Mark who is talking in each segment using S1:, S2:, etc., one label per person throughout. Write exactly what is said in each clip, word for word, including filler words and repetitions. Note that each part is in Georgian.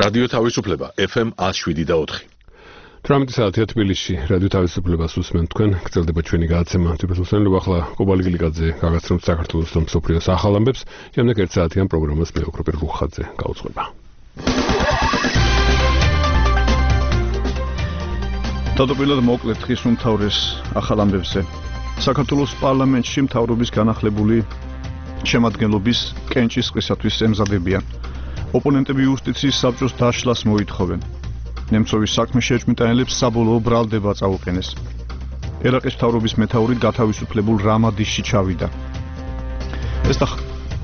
S1: რადიო თავისუფლება ეფ ემ one oh seven და four.
S2: თვრამეტი საათია თბილისში რადიო თავისუფლებას უსმენთ თქვენ. გრძელდება ჩვენი გადაცემა. თვითმსწავლობა ახლა კობალი გილიკაძე გაგაცნობთ საქართველოს და მსოფლიოს ახალ ამბებს. შემდეგ ერთ საათიან პროგრამას მე ოქროპირ რუხაძე გაუძღვება.
S3: თავდაპირველად მოკლედ ხის უმთავრეს ახალ ამბებზე. საქართველოს პარლამენტში მთავრობის განახლებული შემადგენლობის კენჭისყრისათვის ემზადებიან. ოპონენტები იუსტიციის საბჭოს დაშლას მოითხოვენ. ნემცოვის საქმე შეჭმიტანილებს საბოლოო ბრალდება წაუყენეს. ერაყის მთავრობის მეთაური გათავისუფლებულ რამადიშში ჩავიდა. ეს და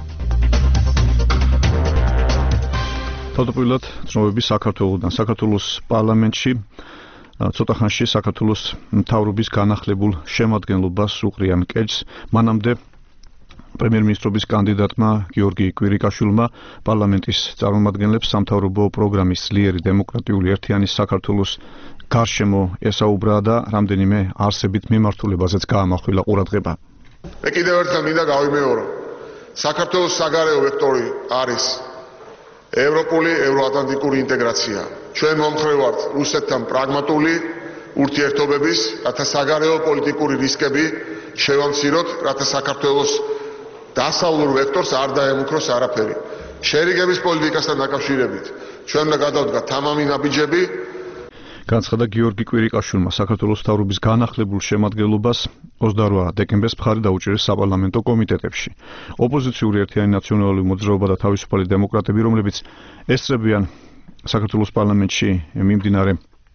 S3: თავდაპირველად ცნობები საქართველოსთან. საქართველოს პარლამენტში ცოტა ხანში საქართველოს მთავრობის განახლებულ შემადგენლობას უყრიან კეჭს. მანამდე პრემიერ-მინისტრობის კანდიდატმა გიორგი კვირიკაშვილმა პარლამენტის წარმომადგენლებს სამთავრობო პროგრამის ძლიერი დემოკრატიული ერთიანი საქართველოს გარშემო ესაუბრა და რამდენიმე არსებით მიმართულებაზეც გაამახვილა ყურადღება.
S4: მე კიდევ ერთხელ მინდა გავიმეორო. საქართველოს საგარეო ვექტორი არის ევროპული, ევროატლანტიკური ინტეგრაცია. ჩვენ მომხრე ვართ რუსეთთან პრაგმატული ურთიერთობების, რათა საგარეო პოლიტიკური რისკები შევამციროთ, რათა საქართველოს დასავლურ ვექტორს არ დაემუქროს არაფერი. შერიგების პოლიტიკასთან დაკავშირებით ჩვენ უნდა გადავდგათ თამამი ნაბიჯები.
S3: განცხადა გიორგი კვირიკაშვილმა საქართველოს მთავრობის განახლებულ შემადგენლობას ოცდაორი დეკემბერს მხარი დაუჭერეს საპარლამენტო კომიტეტებში. ოპოზიციური ერთიანი ნაციონალური მოძრაობა და თავისუფალი დემოკრატები, რომლებიც ესწრებიან საქართველოს პარლამენტში მიმდინარე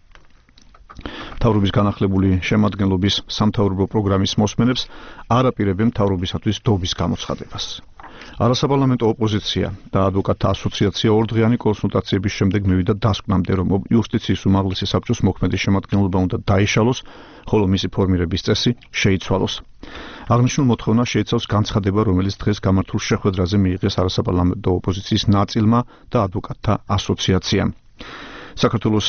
S3: მთავრობის განახლებული შემადგენლობის სამთავრობო პროგრამის მოსმენებს არ აპირებენ მთავრობისათვის დობის გამოცხადებას. არასაპარლამენტო ოპოზიცია და ადვოკატთა ასოციაცია ორდღიანი კონსულტაციების შემდეგ მივიდა დასკვნამდე, რომ იუსტიციის უმაღლესი საბჭოს მოქმედი შემადგენლობა უნდა დაიშალოს, ხოლო მისი ფორმირების წესი შეიცვალოს. აღნიშნულ მოთხოვნა შეიცავს განცხადება, რომელიც დღეს გამართულ შეხვედრაზე მიიღეს არასაპარლამენტო ოპოზიციის ნაწილმა და ადვოკატთა ასოციაციამ. საქართველოს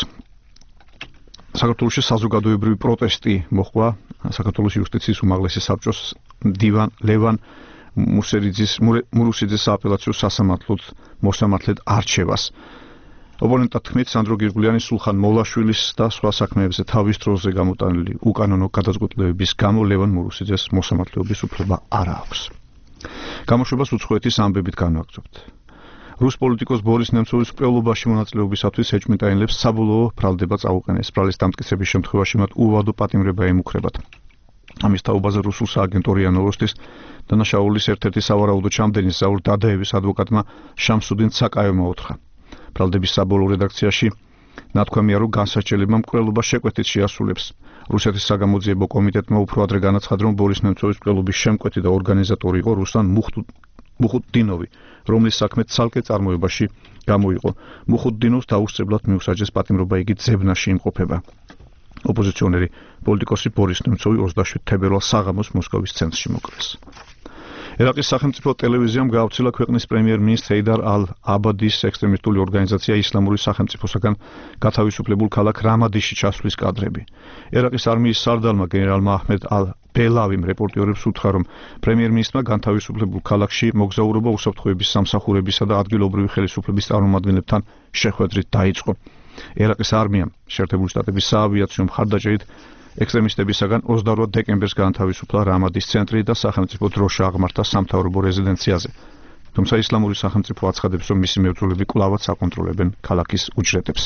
S3: საქართველოში საზოგადოებრივი პროტესტი მოხდა საქართველოს იუსტიციის უმაღლესი საბჭოს დივან ლევან მუსერიძის მურუსიძის სააპელაციო სასამართლოდ მოსამართლედ არჩევას. ოპონენტთა თქმით, სანდრო გირგულიანი, სულხან მოლაშვილის და სხვა საქმეებზე თავის დროზე გამოტანილი უკანონო გადაწყვეტილებების გამო ლევან მურუსიძეს მოსამართლეობის უფლება არ აქვს. გამოშვებას უცხოეთის ამბებით განვაგრძობთ. რუს პოლიტიკოს ბორის ნემცოვის მკვლელობაში მონაწილეობისათვის ეჭმიტანილებს საბოლოო ბრალდება წაუყენეს. ბრალის დამტკიცების შემთხვევაში მათ უვადო პატიმრება ემუქრებათ. ამის თაობაზე რუსულ სააგენტო რია ნოვოსტის დანაშაულის ერთ-ერთი სავარაუდო ჩამდენის ზაურ დადაევის ადვოკატმა შამსუდინ ცაკაევმა უთხრა. ბრალდების საბოლოო რედაქციაში ნათქვამია, რომ განსაჩელებმა მკვლელობა შეკვეთით შეასრულებს. რუსეთის საგამოძიებო კომიტეტმა უფრო ადრე განაცხადა, რომ ბორის ნემცოვის მკვლელობის შემკვეთი და ორგანიზატორი იყო რუსლან მუხუტდინოვი, რომლის საქმე ცალკე წარმოებაში გამოიყო. მუხუტდინოვს დაუსწრებლად მიუსაჯეს პატიმრობა, იგი ძებნაში იმყოფება. ოპოზიციონერი პოლიტიკოსი ბორის ნემცოვი ოცდაშვიდ თებერვალს საღამოს მოსკოვის ცენტრში მოკლეს. ერაყის სახელმწიფო ტელევიზიამ გაავრცელა ქვეყნის პრემიერ-მინისტრ ჰეიდარ ალ-აბადის ექსტრემისტული ორგანიზაცია ისლამური სახელმწიფოსაგან გათავისუფლებულ ქალაქ რამადიშში ჩასვლის კადრები. ერაყის არმიის სარდალმა გენერალმა აჰმედ ალ-ბელავიმ რეპორტიორებს უთხრა, რომ პრემიერ-მინისტრმა განთავისუფლებულ ქალაქში მოგზაურობა უსაფრთხოების სამსახურებისა და ადგილობრივი ხელისუფლების წარმომადგენლებთან შეხვედრით დაიწყო. ერაყის არმიამ შეერთებული შტატების საავიაციო მხარდაჭერით ექსტრემისტებისაგან ოცდაორი დეკემბერს განთავისუფლა რამადის ცენტრი და სახელმწიფო დროშა აღმართა სამთავრობო რეზიდენციაზე. თუმცა ისლამური სახელმწიფო აცხადებს, რომ მისი მებრძოლები კვლავაც აკონტროლებენ ქალაქის უჯრედებს.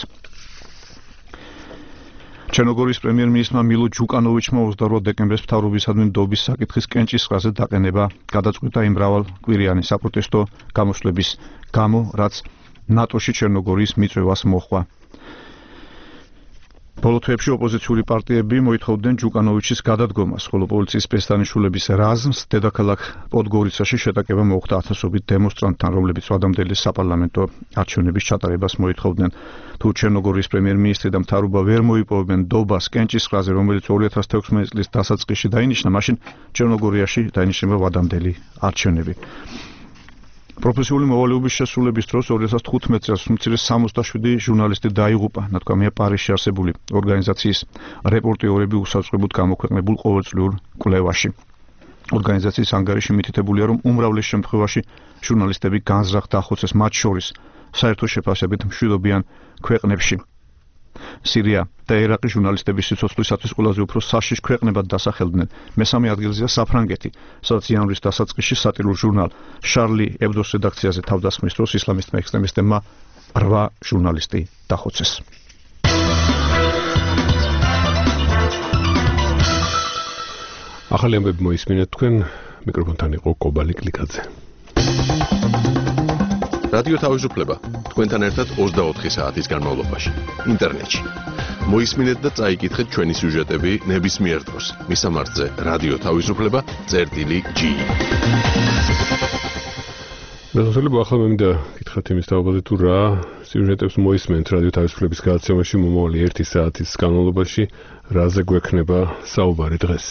S3: ჩერნოგორიის პრემიერ-მინისტრმა მილო ჯუკანოვიჩმა ოცდაორი დეკემბერს მთავრობისადმი ნდობის საკითხის კენჭისყრაზე დაყენება გადაწყვიტა იმ მრავალკვირიანი საპროტესტო გამოსვლების გამო, რაც ნატოში ჩერნოგორიის მიწვევას მოჰყვა. ბოლო თვეებში ოპოზიციური პარტიები მოითხოვდნენ ჯუკანოვიჩის გადადგომას, ხოლო პოლიციის სპეცდანიშნულების რაზმს დედაქალაქ პოდგორიცაში შეტაკება მოუხდა ათასობით დემონსტრანტთან, რომლებიც ვადამდელი საპარლამენტო არჩევნების ჩატარებას მოითხოვდნენ. თუ ჩერნოგორიის პრემიერ-მინისტრი და მთავრობა ვერ მოიპოვებენ ნდობას კენჭისყრაზე, რომელიც ორი ათას თექვსმეტი წლის დასაწყისში დაინიშნა, მაშინ ჩერნოგორიაში დაინიშნება ვადამდელი არჩევნები. პროფესიული მოვალეობის შესრულების დროს ორი ათას თხუთმეტ წელს უმცირე სამოცდაშვიდი ჟურნალისტი დაიღუპა, ნათქვამია პარიზში არსებული ორგანიზაციის რეპორტიორები უსაწყობოდ გამოქვეყნებულ ყოველწლიურ კვლევაში. ორგანიზაციის ანგარიში მითითებულია, რომ უმრავლეს შემთხვევაში ჟურნალისტები განზრახ დახოცეს, მათ შორის საერთო შეფასებით მშვიდობიან ქვეყნებში. სირია და ერაყი ჟურნალისტების სიცოცხლისათვის ყველაზე უფრო საშიშ ქვეყნებად დასახელდნენ. მესამე ადგილზეა საფრანგეთი, სადაც იანვრის დასაწყისში სატირულ ჟურნალ შარლი ებდოს რედაქციაზე თავდასხმის დროს ისლამისტმა ექსტრემისტებმა რვა ჟურნალისტი დახოცეს.
S2: ახალი ამბები მოისმინეთ თქვენ, მიკროფონთან იყო კობალი კლიკაძე.
S1: რადიო თავისუფლება თქვენთან ერთად ოცდაოთხი საათის განმავლობაში ინტერნეტში. მოისმინეთ და წაიკითხეთ ჩვენი სიუჟეტები ნებისმიერ დროს. მისამართზე რადიო თავისუფლება წერტილი ჯი.
S2: მეგობრებო, ახლა მე მინდა გითხრათ იმის თაობაზე თუ რა სიუჟეტებს მოისმენთ რადიო თავისუფლების გადაცემაში მომავალი ერთი საათის განმავლობაში, რაზე გვექნება საუბარი დღეს.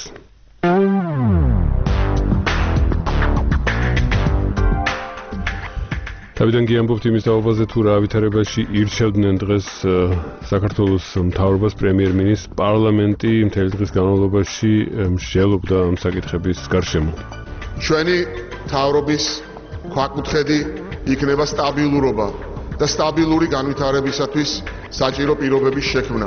S2: თავიდან გიამბობთ იმის თაობაზე თუ რა ვითარებაში ირჩევდნენ დღეს საქართველოს მთავრობას პრემიერ-მინისტრს პარლამენტი მთელი დღის განმავლობაში მსჯელობდა ამ საკითხების გარშემო.
S4: ჩვენი მთავრობის ქვაკუთხედი იქნება სტაბილურობა და სტაბილური განვითარებისათვის საჭირო პირობების შექმნა.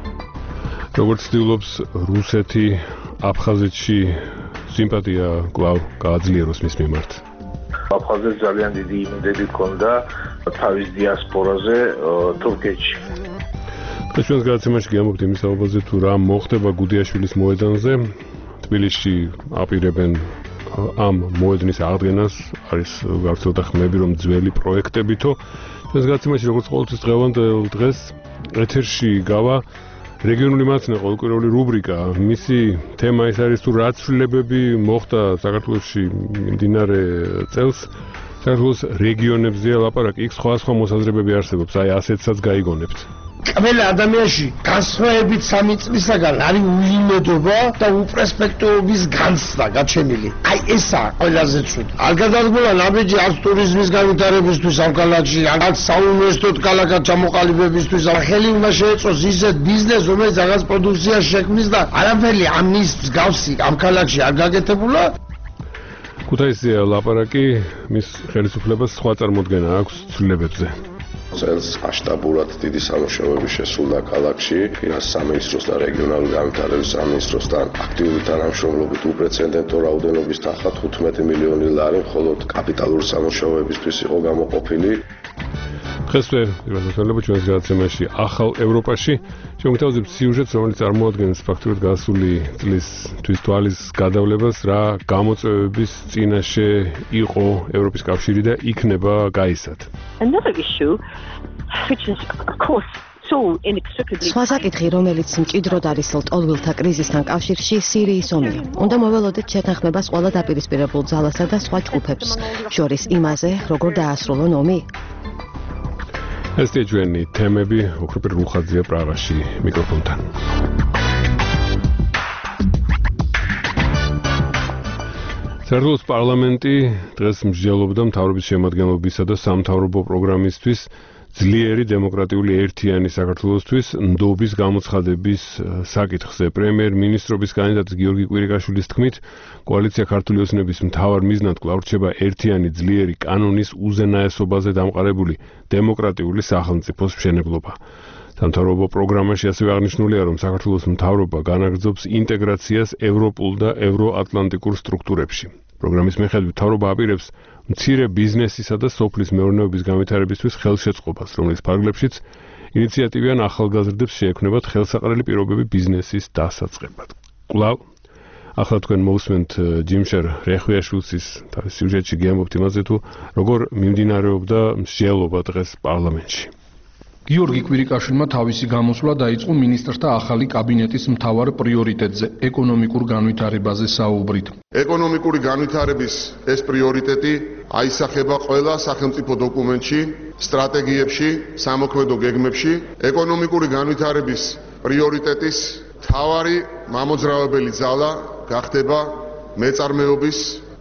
S2: როგორც ცდილობს რუსეთი აფხაზეთში სიმპათია კვლავ გააძლიეროს მის მიმართ.
S5: აფხაზეთს ძალიან დიდი იმედები ჰქონდა თავის დიასპორაზე თურქეთში.
S2: დღეს ჩვენს გადაცემაში გიამბობთ იმის თაობაზე თუ რა მოხდება გუდიაშვილის მოედანზე. თბილისში აპირებენ ამ მოედნის აღდგენას, არის გავრცელდა ხმები, რომ ძველი პროექტებითო. ჩვენს გადაცემაში როგორც ყოველთვის დღევანდელ დღეს ეთერში გავა რეგიონული მაცნე ყოველკვირეული რუბრიკა. მისი თემა ის არის თუ რა ცვლილებები მოხდა საქართველოში მიმდინარე წელს. საქართველოს რეგიონებზე ლაპარაკი, იქ სხვადასხვა მოსაზრებები არსებობს, აი ასეთსაც გაიგონებთ.
S6: ყველა ადამიანში განსხვავებით სამი წლისაგან არის უიმედობა და უპერსპექტივების განცდა გაჩენილი. აი ესაა ყველაზე ცუდი. არ გადადგოლა ნაბიჯი არც ტურიზმის განვითარებისთვის ამ ქალაქში, არც საუნივერსიტეტო ქალაქად ჩამოყალიბებისთვის. ხელი უნდა შეეწოს ისეთ ბიზნესს, რომელიც რაღაც პროდუქციას შექმნის და არაფერი ამის მსგავსი ამ ქალაქში არ გაკეთებულა.
S2: ქუთაისზეა ლაპარაკი, მის ხელისუფლებას სხვა წარმოდგენა აქვს ცვლილებებზე.
S7: წელს მასშტაბურად დიდი სამუშაოები შესრულდა ქალაქში, ფინანსთა სამინისტროს და რეგიონალური განვითარების სამინისტროსთან აქტიური თანამშრომლობით უპრეცედენტო რაოდენობის თანხა თხუთმეტი მილიონი ლარი მხოლოდ კაპიტალური სამუშაოებისთვის იყო გამოყოფილი.
S2: დღესვე მოგესალმებით ჩვენს გადაცემაში ახალ ევროპაში. შემოგთავაზებთ სიუჟეტს, რომელიც წარმოადგენს ფაქტურად გასული წლის თვის თვალის გადავლებას, რა გამოწვევების წინაშე იყო ევროპის კავშირი და იქნება გაისად.
S8: Another issue, which is of course so inextricably
S9: სხვა საკითხი, რომელიც მჭიდროდ არის ლტოლვილთა კრიზისთან კავშირში, სირიის ომია. უნდა მოველოდეთ შეთანხმებას ყველა დაპირისპირებულ ძალასა და სხვა ჯგუფებს შორის იმაზე, როგორ დაასრულონ ომი.
S2: ესეთი ჩვენი თემები, ოქროპერ რუხაძეა პრაღაში მიკროფონთან. საქართველოს პარლამენტი დღეს მსჯელობდა მთავრობის შემადგენლობისა და სამთავრობო პროგრამისთვის ძლიერი დემოკრატიული ერთიანი საქართველოსთვის ნდობის გამოცხადების საკითხზე. პრემიერ-მინისტრობის კანდიდატ გიორგი კვირიკაშვილის თქმით, კოალიცია ქართული ოცნების მთავარ მიზნად კვლავ რჩება ერთიანი ძლიერი კანონის უზენაესობაზე დამყარებული დემოკრატიული სახელმწიფოს მშენებლობა. სამთავრობო პროგრამაში ასევე აღნიშნულია, რომ საქართველოს მთავრობა განაგრძობს ინტეგრაციას ევროპულ და ევროატლანტიკურ სტრუქტურებში. პროგრამის მიხედვით მთავრობა აპირებს მცირე ბიზნესისა და სოფლის მეურნეობის განვითარებისთვის ხელშეწყობას, რომლის ფარგლებშიც ინიციატივიან ახალგაზრდებს შეექმნებათ ხელსაყრელი პირობები ბიზნესის დასაწყებად. კვლავ ახლა თქვენ მოусმენთ ჯიმშერ რეხვიაშვილის თავის სიუჟეტში გიამბობთ იმაზე, თუ როგორ მიმდინარეობდა მსჯელობა დღეს პარლამენტში.
S10: გიორგი კვირიკაშვილმა თავისი გამოსვლა დაიწყო მინისტრთა ახალი კაბინეტის მთავარ პრიორიტეტზე, ეკონომიკურ განვითარებაზე საუბრით.
S4: ეკონომიკური განვითარების ეს პრიორიტეტი აისახება ყველა სახელმწიფო დოკუმენტში, სტრატეგიებში, სამოქმედო გეგმებში. ეკონომიკური განვითარების პრიორიტეტის მთავარი მამოძრავებელი ძალა გახდება მეწარმეობის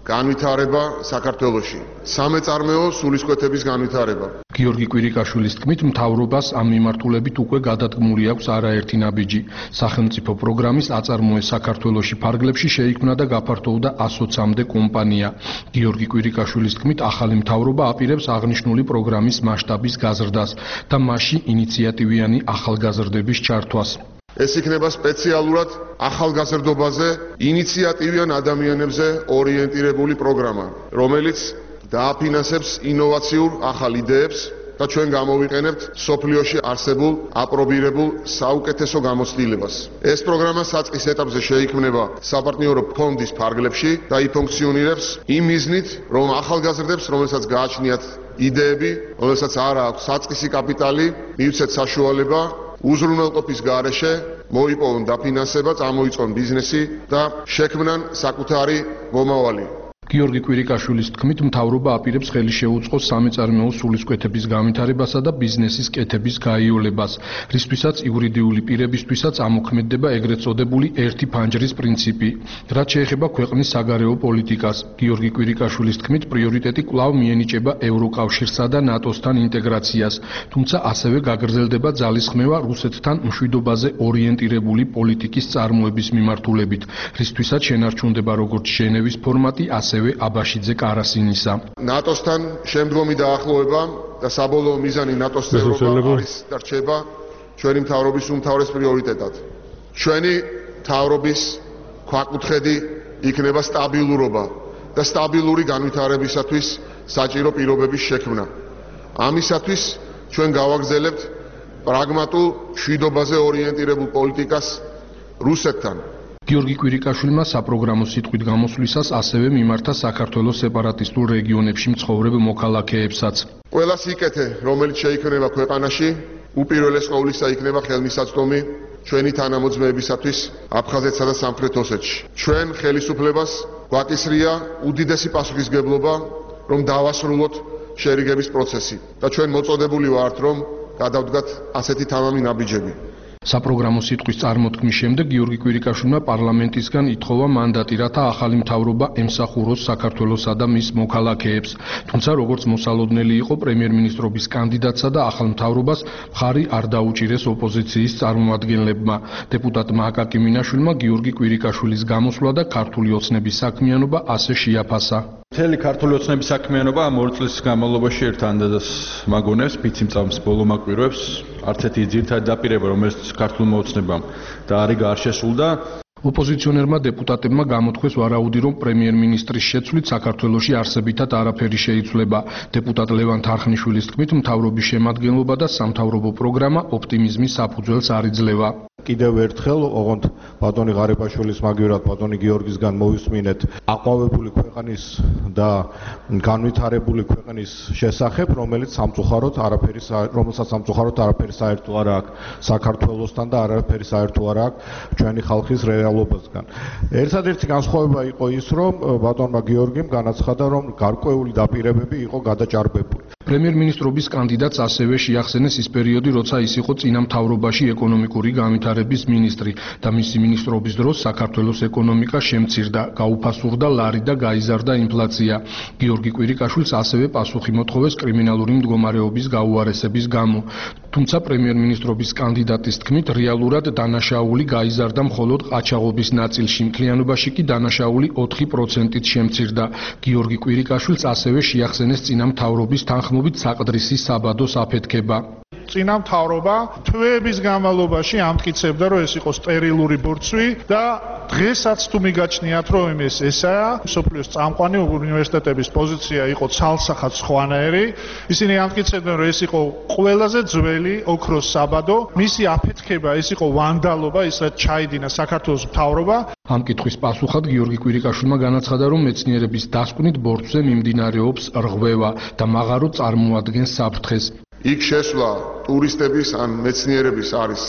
S4: განვითარება საქართველოში, სამეწარმეო სულისკვეთების განვითარება.
S10: გიორგი კვირიკაშვილის თქმით, მთავრობას ამ მიმართულებით უკვე გადადგმული აქვს არაერთი ნაბიჯი. სახელმწიფო პროგრამის აწარმოე საქართველოში ფარგლებში შეიქმნა და გაფართოვდა ასოცამდე კომპანია. გიორგი კვირიკაშვილის თქმით, ახალი მთავრობა აპირებს აღნიშნული პროგრამის მასშტაბის გაზრდას და მასში ინიციატივიანი ახალგაზრდების ჩართვას.
S4: ეს იქნება სპეციალურად ახალგაზრდობაზე, ინიციატივიან ადამიანებზე ორიენტირებული პროგრამა, რომელიც დააფინანსებს ინოვაციურ ახალ იდეებს და ჩვენ გამოვიყენებთ სოფლიოში არსებულ აპრობირებულ საუკეთესო გამოცდილებას. ეს პროგრამა საწყის ეტაპზე შეიქმნება საპარტნიორო ფონდის ფარგლებში და იფუნქციონირებს იმ მიზნით, რომ ახალგაზრდებს, რომელსაც გააჩნიათ იდეები, რომელსაც არ აქვს საწყისი კაპიტალი, მივცეთ საშუალება უზრუნველყოფის გარეშე მოიპოვონ დაფინანსება, წამოიწყონ ბიზნესი და შექმნან საკუთარი მომავალი.
S10: გიორგი კვირიკაშვილის თქმით, მთავრობა აპირებს ხელი შეუწყოს სამეწარმეო სულისკვეთების განვითარებასა და ბიზნესის კეთების გაიოლებას, რისთვისაც იურიდიული პირებისთვისაც ამოქმედდება ეგრეთ წოდებული ერთი ფანჯრის პრინციპი. რაც შეეხება ქვეყნის საგარეო პოლიტიკას, გიორგი კვირიკაშვილის თქმით, პრიორიტეტი კვლავ მიენიჭება ევროკავშირსა და ნატოსთან ინტეგრაციას, თუმცა ასევე გაგრძელდება ძალისხმევა რუსეთთან მშვიდობაზე ორიენტირებული პოლიტიკის წარმოების მიმართულებით, რისთვისაც შენარჩუნდება როგორც ჟენევის ფორმატი, ასევე აბაშიძე კარასინისა.
S4: ნატოსთან შემდგომი დაახლოება და საბოლოო მიზანი ნატოს წევრობა არის და რჩება ჩვენი მთავრობის უმთავრეს პრიორიტეტად. ჩვენი მთავრობის ქვაკუთხედი იქნება სტაბილურობა და სტაბილური განვითარებისათვის საჭირო პირობების შექმნა. ამისათვის ჩვენ გავაგრძელებთ პრაგმატულ მშვიდობაზე ორიენტირებულ პოლიტიკას რუსეთთან.
S10: გიორგი კვირიკაშვილმა საპროგრამო სიტყვით გამოსვლისას ასევე მიმართა საქართველოს სეპარატისტულ რეგიონებში მცხოვრებ მოქალაქეებსაც.
S4: ყველა სიკეთე, რომელიც შეიქმნება ქვეყანაში, უპირველეს ყოვლისა იქნება ხელმისაწვდომი ჩვენი თანამოძმეებისათვის აფხაზეთსა და სამხრეთ ოსეთში. ჩვენ ხელისუფლებას გვაკისრია უდიდესი პასუხისგებლობა, რომ დავასრულოთ შერიგების პროცესი და ჩვენ მოწოდებული ვართ, რომ გადავდგათ ასეთი თამამი ნაბიჯები.
S10: საპროგრამო სიტყვის წარმოთქმის შემდეგ გიორგი კვირიკაშვილმა პარლამენტისგან ითხოვა მანდატი, რათა ახალი მთავრობა ემსახუროს საქართველოსა და მის მოქალაქეებს. თუმცა, როგორც მოსალოდნელი იყო პრემიერ-მინისტრობის კანდიდატსა და ახალ მთავრობას მხარი არ დაუჭირეს ოპოზიციის წარმომადგენლებმა. დეპუტატმა აკაკი მინაშვილმა გიორგი კვირიკაშვილის გამოსვლა და ქართული ოცნების საქმიანობა ასე შეაფასა.
S11: მთელი ქართული ოცნების საქმიანობა ამ ორი წლის განმავლობაში ერთ ანდაზას მაგონებს, ფიციმწამს ბოლომაკვირვებს, არც ერთი ძირითადი დაპირება, რომელიც ქართულმა ოცნებამ და არის გარშესულდა. ოპოზიციონერმა დეპუტატებმა გამოთქვეს ვარაუდი, რომ პრემიერ-მინისტრის შეცვლით საქართველოში არსებითად არაფერი შეიცვლება. დეპუტატ ლევან თარხნიშვილის თქმით, მთავრობის შემადგენლობა და სამთავრობო პროგრამა ოპტიმიზმის საფუძველს არ იძლევა.
S12: კიდევ ერთხელ ოღონდ ბატონი ღარიბაშვილის მაგივრად ბატონი გიორგისგან მოვისმინეთ აყვავებული ქვეყნის და განვითარებული ქვეყნის შესახებ, რომელიც სამწუხაროდ არაფერი რომელსაც სამწუხაროდ არაფერი საერთო არ აქვს საქართველოსთან და არაფერი საერთო არ აქვს ჩვენი ხალხის რეალობასთან. ერთადერთი განსხვავება იყო ის, რომ ბატონმა გიორგიმ განაცხადა, რომ გარკვეული დაპირებები იყო გადაჭარბებული. პრემიერ-მინისტრობის კანდიდატს ასევე შეახსენეს ის პერიოდი, როცა ის იყო წინა მთავრობაში ეკონომიკური განვითარების მინისტრი და მისი მინისტრობის დროს საქართველოს ეკონომიკა შემცირდა, გაუფასურდა ლარი და გაიზარდა ინფლაცია. გიორგი კვირიკაშვილს ასევე პასუხი მოთხოვეს კრიმინალური მდგომარეობის გაუარესების გამო. თუმცა პრემიერ-მინისტრობის კანდიდატის თქმით, რეალურად დანაშაული გაიზარდა მხოლოდ ყაჩაღობის ნაწილში, მთლიანობაში კი დანაშაული ოთხი პროცენტით შემცირდა. გიორგი კვირიკაშვილს ასევე შეახსენეს წინა მთავრობის თანხმობით საყდრისი საბადოს აფეთქება.
S13: წინა მთავრობა თვეების განმავლობაში ამტკიცებდა, რომ ეს იყო სტერილური ბორცვი და დღესაც თუ მიგაჩნიათ, რომ ეს ესაა, მსოფლიოს წამყვანი უნივერსიტეტების პოზიცია იყო ცალსახად სხვანაირი. ისინი ამტკიცებდნენ, რომ ეს იყო ყველაზე ძველი ოქროს საბადო, მისი აფეთქება ეს იყო ვანდალობა, ის რაც ჩაიდინა საქართველოს მთავრობა.
S10: ამ კითხვის პასუხად გიორგი კვირიკაშვილმა განაცხადა, რომ მეცნიერების დასკვნით ბორცვზე მიმდინარეობს რღვევა და მაღარო წარმოადგენს საფრთხეს.
S4: იქ შესვლა ტურისტების ან მეცნიერების არის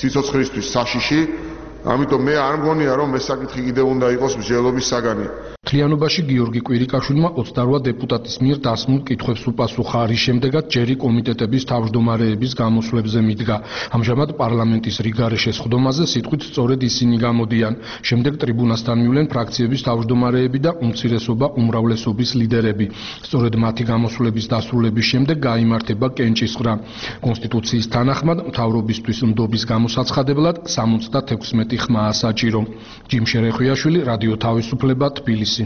S4: სიცოცხლისთვის საშიში, ამიტომ მე არ მგონია, რომ ეს საკითხი კიდევ უნდა იყოს მსჯელობის საგანი.
S10: მთლიანობაში გიორგი კვირიკაშვილმა ოცდარვა დეპუტატის მიერ დასმულ კითხვებს უპასუხა, რის შემდეგაც ჯერი კომიტეტების თავმჯდომარეების გამოსვლებზე მიდგა. ამჟამად პარლამენტის რიგარე შესხდომაზე სიტყვით სწორედ ისინი გამოდიან. შემდეგ ტრიბუნასთან მივლენ ფრაქციების თავმჯდომარეები და უმცირესობა უმრავლესობის ლიდერები. სწორედ მათი გამოსვლების დასრულების შემდეგ გაიმართება კენჭისყრა. კონსტიტუციის თანახმად მთავრობისთვის ნდობის გამოსაცხადებლად სამოცდათექვსმეტი ხმაა საჭირო. ჯიმ შერეხვიაშვილი, რადიო თავისუფლება, თბილისი.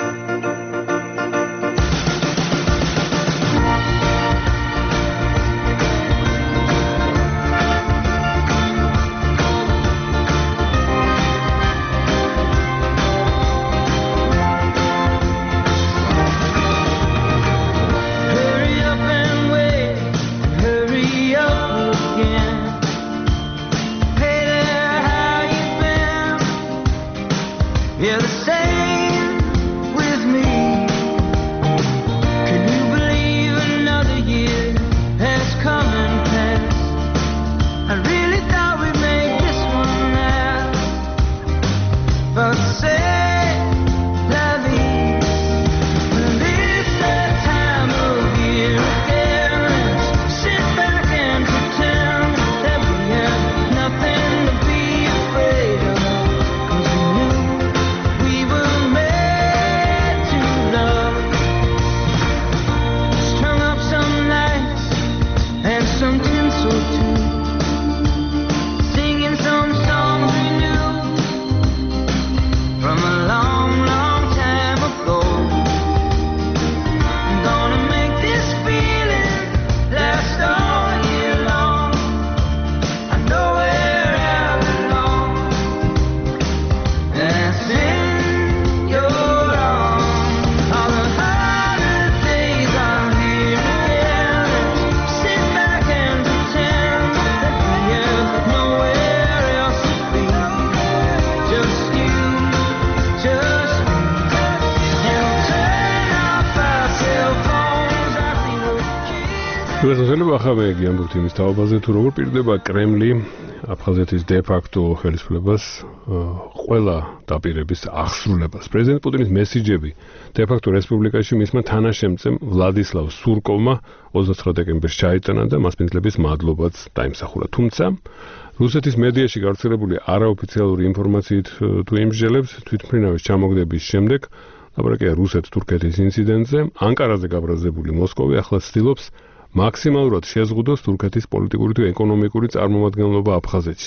S10: ახლა გიამბობთ იმის თაობაზე, თუ როგორ პირდება კრემლი აფხაზეთის დე-ფაქტო ხელისუფლებას ყველა დაპირების აღსრულებას. პრეზიდენტ პუტინის მესიჯები დე-ფაქტო რესპუბლიკაში მისმა თანაშემწემ ვლადისლავ სურკოვმა ოცდაცხრა დეკემბერს ჩაიტანა და მასპინძლების მადლობაც დაიმსახურა. თუმცა რუსეთის მედიაში გავრცელებული არაოფიციალური ინფორმაციით თუ იმსჯელებს თვითმფრინავის ჩამოგდების შემდეგ ლაპარაკია რუსეთ-თურქეთის ინციდენტზე, ანკარაზე გაბრაზებული მოსკოვი ახლა ცდილობს მაქსიმალურად შეზღუდოს თურქეთის პოლიტიკური თუ ეკონომიკური წარმომადგენლობა აფხაზეთში.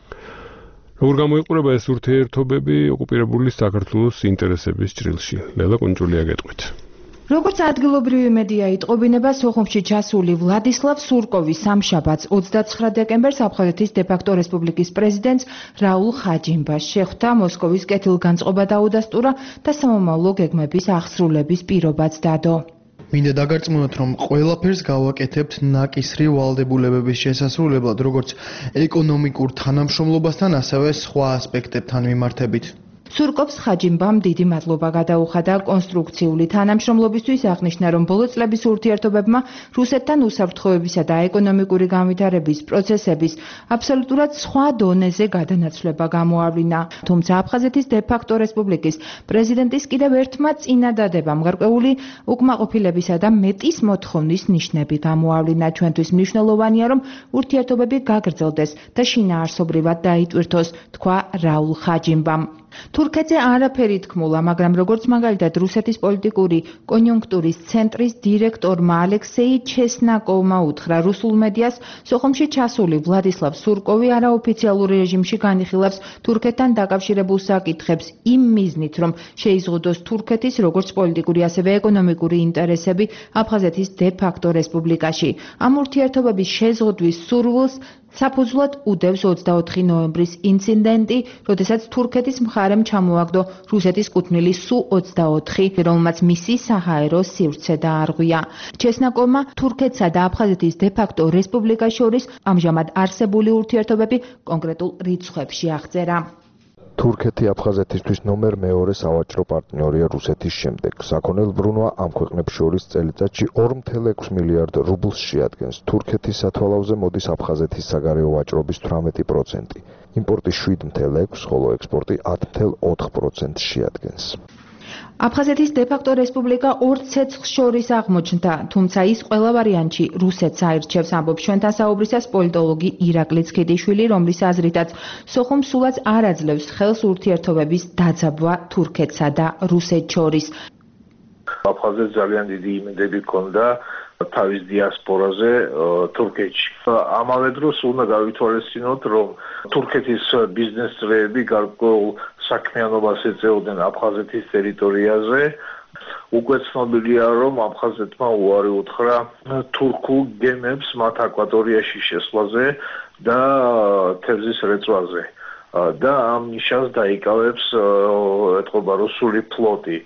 S10: როგორ გამოიყურება ეს ურთიერთობები ოკუპირებული საქართველოს ინტერესების ჭრილში? ლელა კუნჭულია გეტყვით.
S14: როგორც ადგილობრივი მედია იტყობინება, სოხუმში ჩასული ვლადისლავ სურკოვის სამშაბათს ოცდაცხრა დეკემბერს აფხაზეთის დე-ფაქტო რესპუბლიკის პრეზიდენტს რაულ ხაჯიმბას შეხვდა, მოსკოვის კეთილგანწყობა დაუდასტურა და სამომავლო გეგმების აღსრულების პირობაც დადო.
S15: მინდა დაგარწმუნოთ, რომ ყველაფერს გავაკეთებთ ნაკისრი ვალდებულებების შესასრულებლად, როგორც ეკონომიკურ თანამშრომლობასთან, ასევე სხვა ასპექტებთან მიმართებით.
S14: სურკოვს ხაჯიმბამ დიდი მადლობა გადაუხადა კონსტრუქციული თანამშრომლობისთვის, აღნიშნა, რომ ბოლო წლების ურთიერთობებმა რუსეთთან უსაფრთხოებისა და ეკონომიკური განვითარების პროცესების აბსოლუტურად სხვა დონეზე გადანაცვლება გამოავლინა. თუმცა აფხაზეთის დე-ფაქტო რესპუბლიკის პრეზიდენტის კიდევ ერთმა წინადადებამ გარკვეული უკმაყოფილებისა და მეტის მოთხოვნის ნიშნები გამოავლინა. ჩვენთვის მნიშვნელოვანია, რომ ურთიერთობები გაგრძელდეს და შინაარსობრივად დაიტვირთოს, თქვა რაულ ხაჯიმბამ. თურქეთზე არაფერი თქმულა, მაგრამ როგორც მაგალითად რუსეთის პოლიტიკური კონიუნქტურის ცენტრის დირექტორმა ალექსეი ჩესნაკოვმა უთხრა რუსულ მედიას, სოხუმში ჩასული ვლადისლავ სურკოვი არაოფიციალურ რეჟიმში განიხილავს თურქეთთან დაკავშირებულ საკითხებს იმ მიზნით, რომ შეიზღუდოს თურქეთის როგორც პოლიტიკური, ასევე ეკონომიკური ინტერესები აფხაზეთის დე-ფაქტო რესპუბლიკაში. ამ ურთიერთობების შეზღუდვის სურვილს საფუძვლად უდევს ოცდაოთხი ნოემბრის ინციდენტი, როდესაც თურქეთის მხარემ ჩამოაგდო რუსეთის კუთვნილი სუ ოცდაოთხი, რომელმაც მისი საჰაერო სივრცე დაარღვია. ჩესნაკოვმა თურქეთსა და აფხაზეთის დე-ფაქტო რესპუბლიკას შორის ამჟამად არსებული ურთიერთობები კონკრეტულ რიცხვებში აღწერა.
S16: თურქეთი აფხაზეთისთვის ნომერ მეორე სავაჭრო პარტნიორია რუსეთის შემდეგ. საქონელმდებლობა ამ ქვეყნებს შორის წელიწადში ორი კoma ექვსი მილიარდ რუბლს შეადგენს. თურქეთის სათვალავზე მოდის აფხაზეთის საგარეო ვაჭრობის თვრამეტი პროცენტი. იმპორტი შვიდ კoma ექვსი, ხოლო ექსპორტი ათი კoma ოთხი პროცენტს შეადგენს.
S14: აფხაზეთის დე-ფაქტო რესპუბლიკა ორ ცეცხლს შორის აღმოჩნდა, თუმცა ის ყველა ვარიანტში რუსეთს აირჩევს, ამბობს ჩვენთან საუბრისას პოლიტოლოგი ირაკლი ცქიდიშვილი, რომლის აზრითაც სოხუმ სულაც არ აძლევს ხელს ურთიერთობების დაძაბვა თურქეთსა და რუსეთს შორის.
S5: აფხაზეთს ძალიან დიდი იმედები ჰქონდა თავის დიასპორაზე თურქეთში. ამავე დროს უნდა გავითვალისწინოთ, რომ თურქეთის ბიზნესმენები გარკვეულ საქმიანობას ეწეოდნენ აფხაზეთის ტერიტორიაზე. უკვე ცნობილია, რომ აფხაზეთმა უარი უთხრა თურქულ გემებს მათ აკვატორიაში შესვლაზე და თევზის რეწვაზე და ამ ნიშანს დაიკავებს ეთყობა რუსული ფლოტი.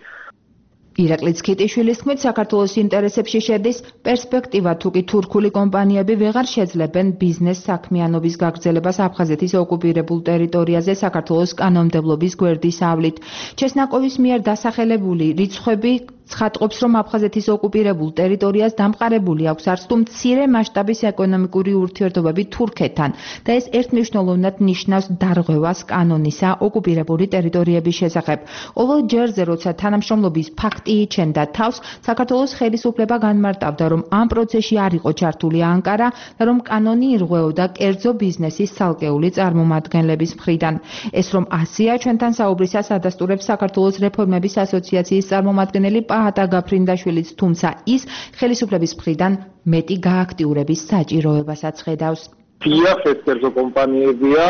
S14: ირაკლი ცქიდიშვილის თქმით, საქართველოს ინტერესებში შედის პერსპექტივა, თუ კი თურქული კომპანიები ვეღარ შეძლებენ ბიზნეს საქმიანობის გაგრძელებას აფხაზეთის ოკუპირებულ ტერიტორიაზე საქართველოს კანონმდებლობის გვერდის ავლით. ჩესნაკოვის მიერ დასახელებული რიცხვები ცხადყოფს, რომ აფხაზეთის ოკუპირებულ ტერიტორიას დამყარებული აქვს არც თუ მცირე მასშტაბის ეკონომიკური ურთიერთობები თურქეთთან და ეს ერთმნიშვნელოვნად ნიშნავს დარღვევას კანონისა ოკუპირებული ტერიტორიების შესახებ. ყოველ ჯერზე, როცა თანამშრომლობის ფაქტი იჩენდა თავს, საქართველოს ხელისუფლება განმარტავდა, რომ ამ პროცესში არ იყო ჩართული ანკარა და რომ კანონი ირღვეოდა კერძო ბიზნესის ცალკეული წარმომადგენლების მხრიდან. ეს რომ ასია, ჩვენთან საუბრისას ადასტურებს საქართველოს რეფორმების ასოციაციის წარმომადგენელი პაატა გაფრინდაშვილიც, თუმცა ის ხელისუფლების მხრიდან მეტი გააქტიურების საჭიროებასაც ხედავს.
S17: დიახ, ეს კერძო კომპანიებია,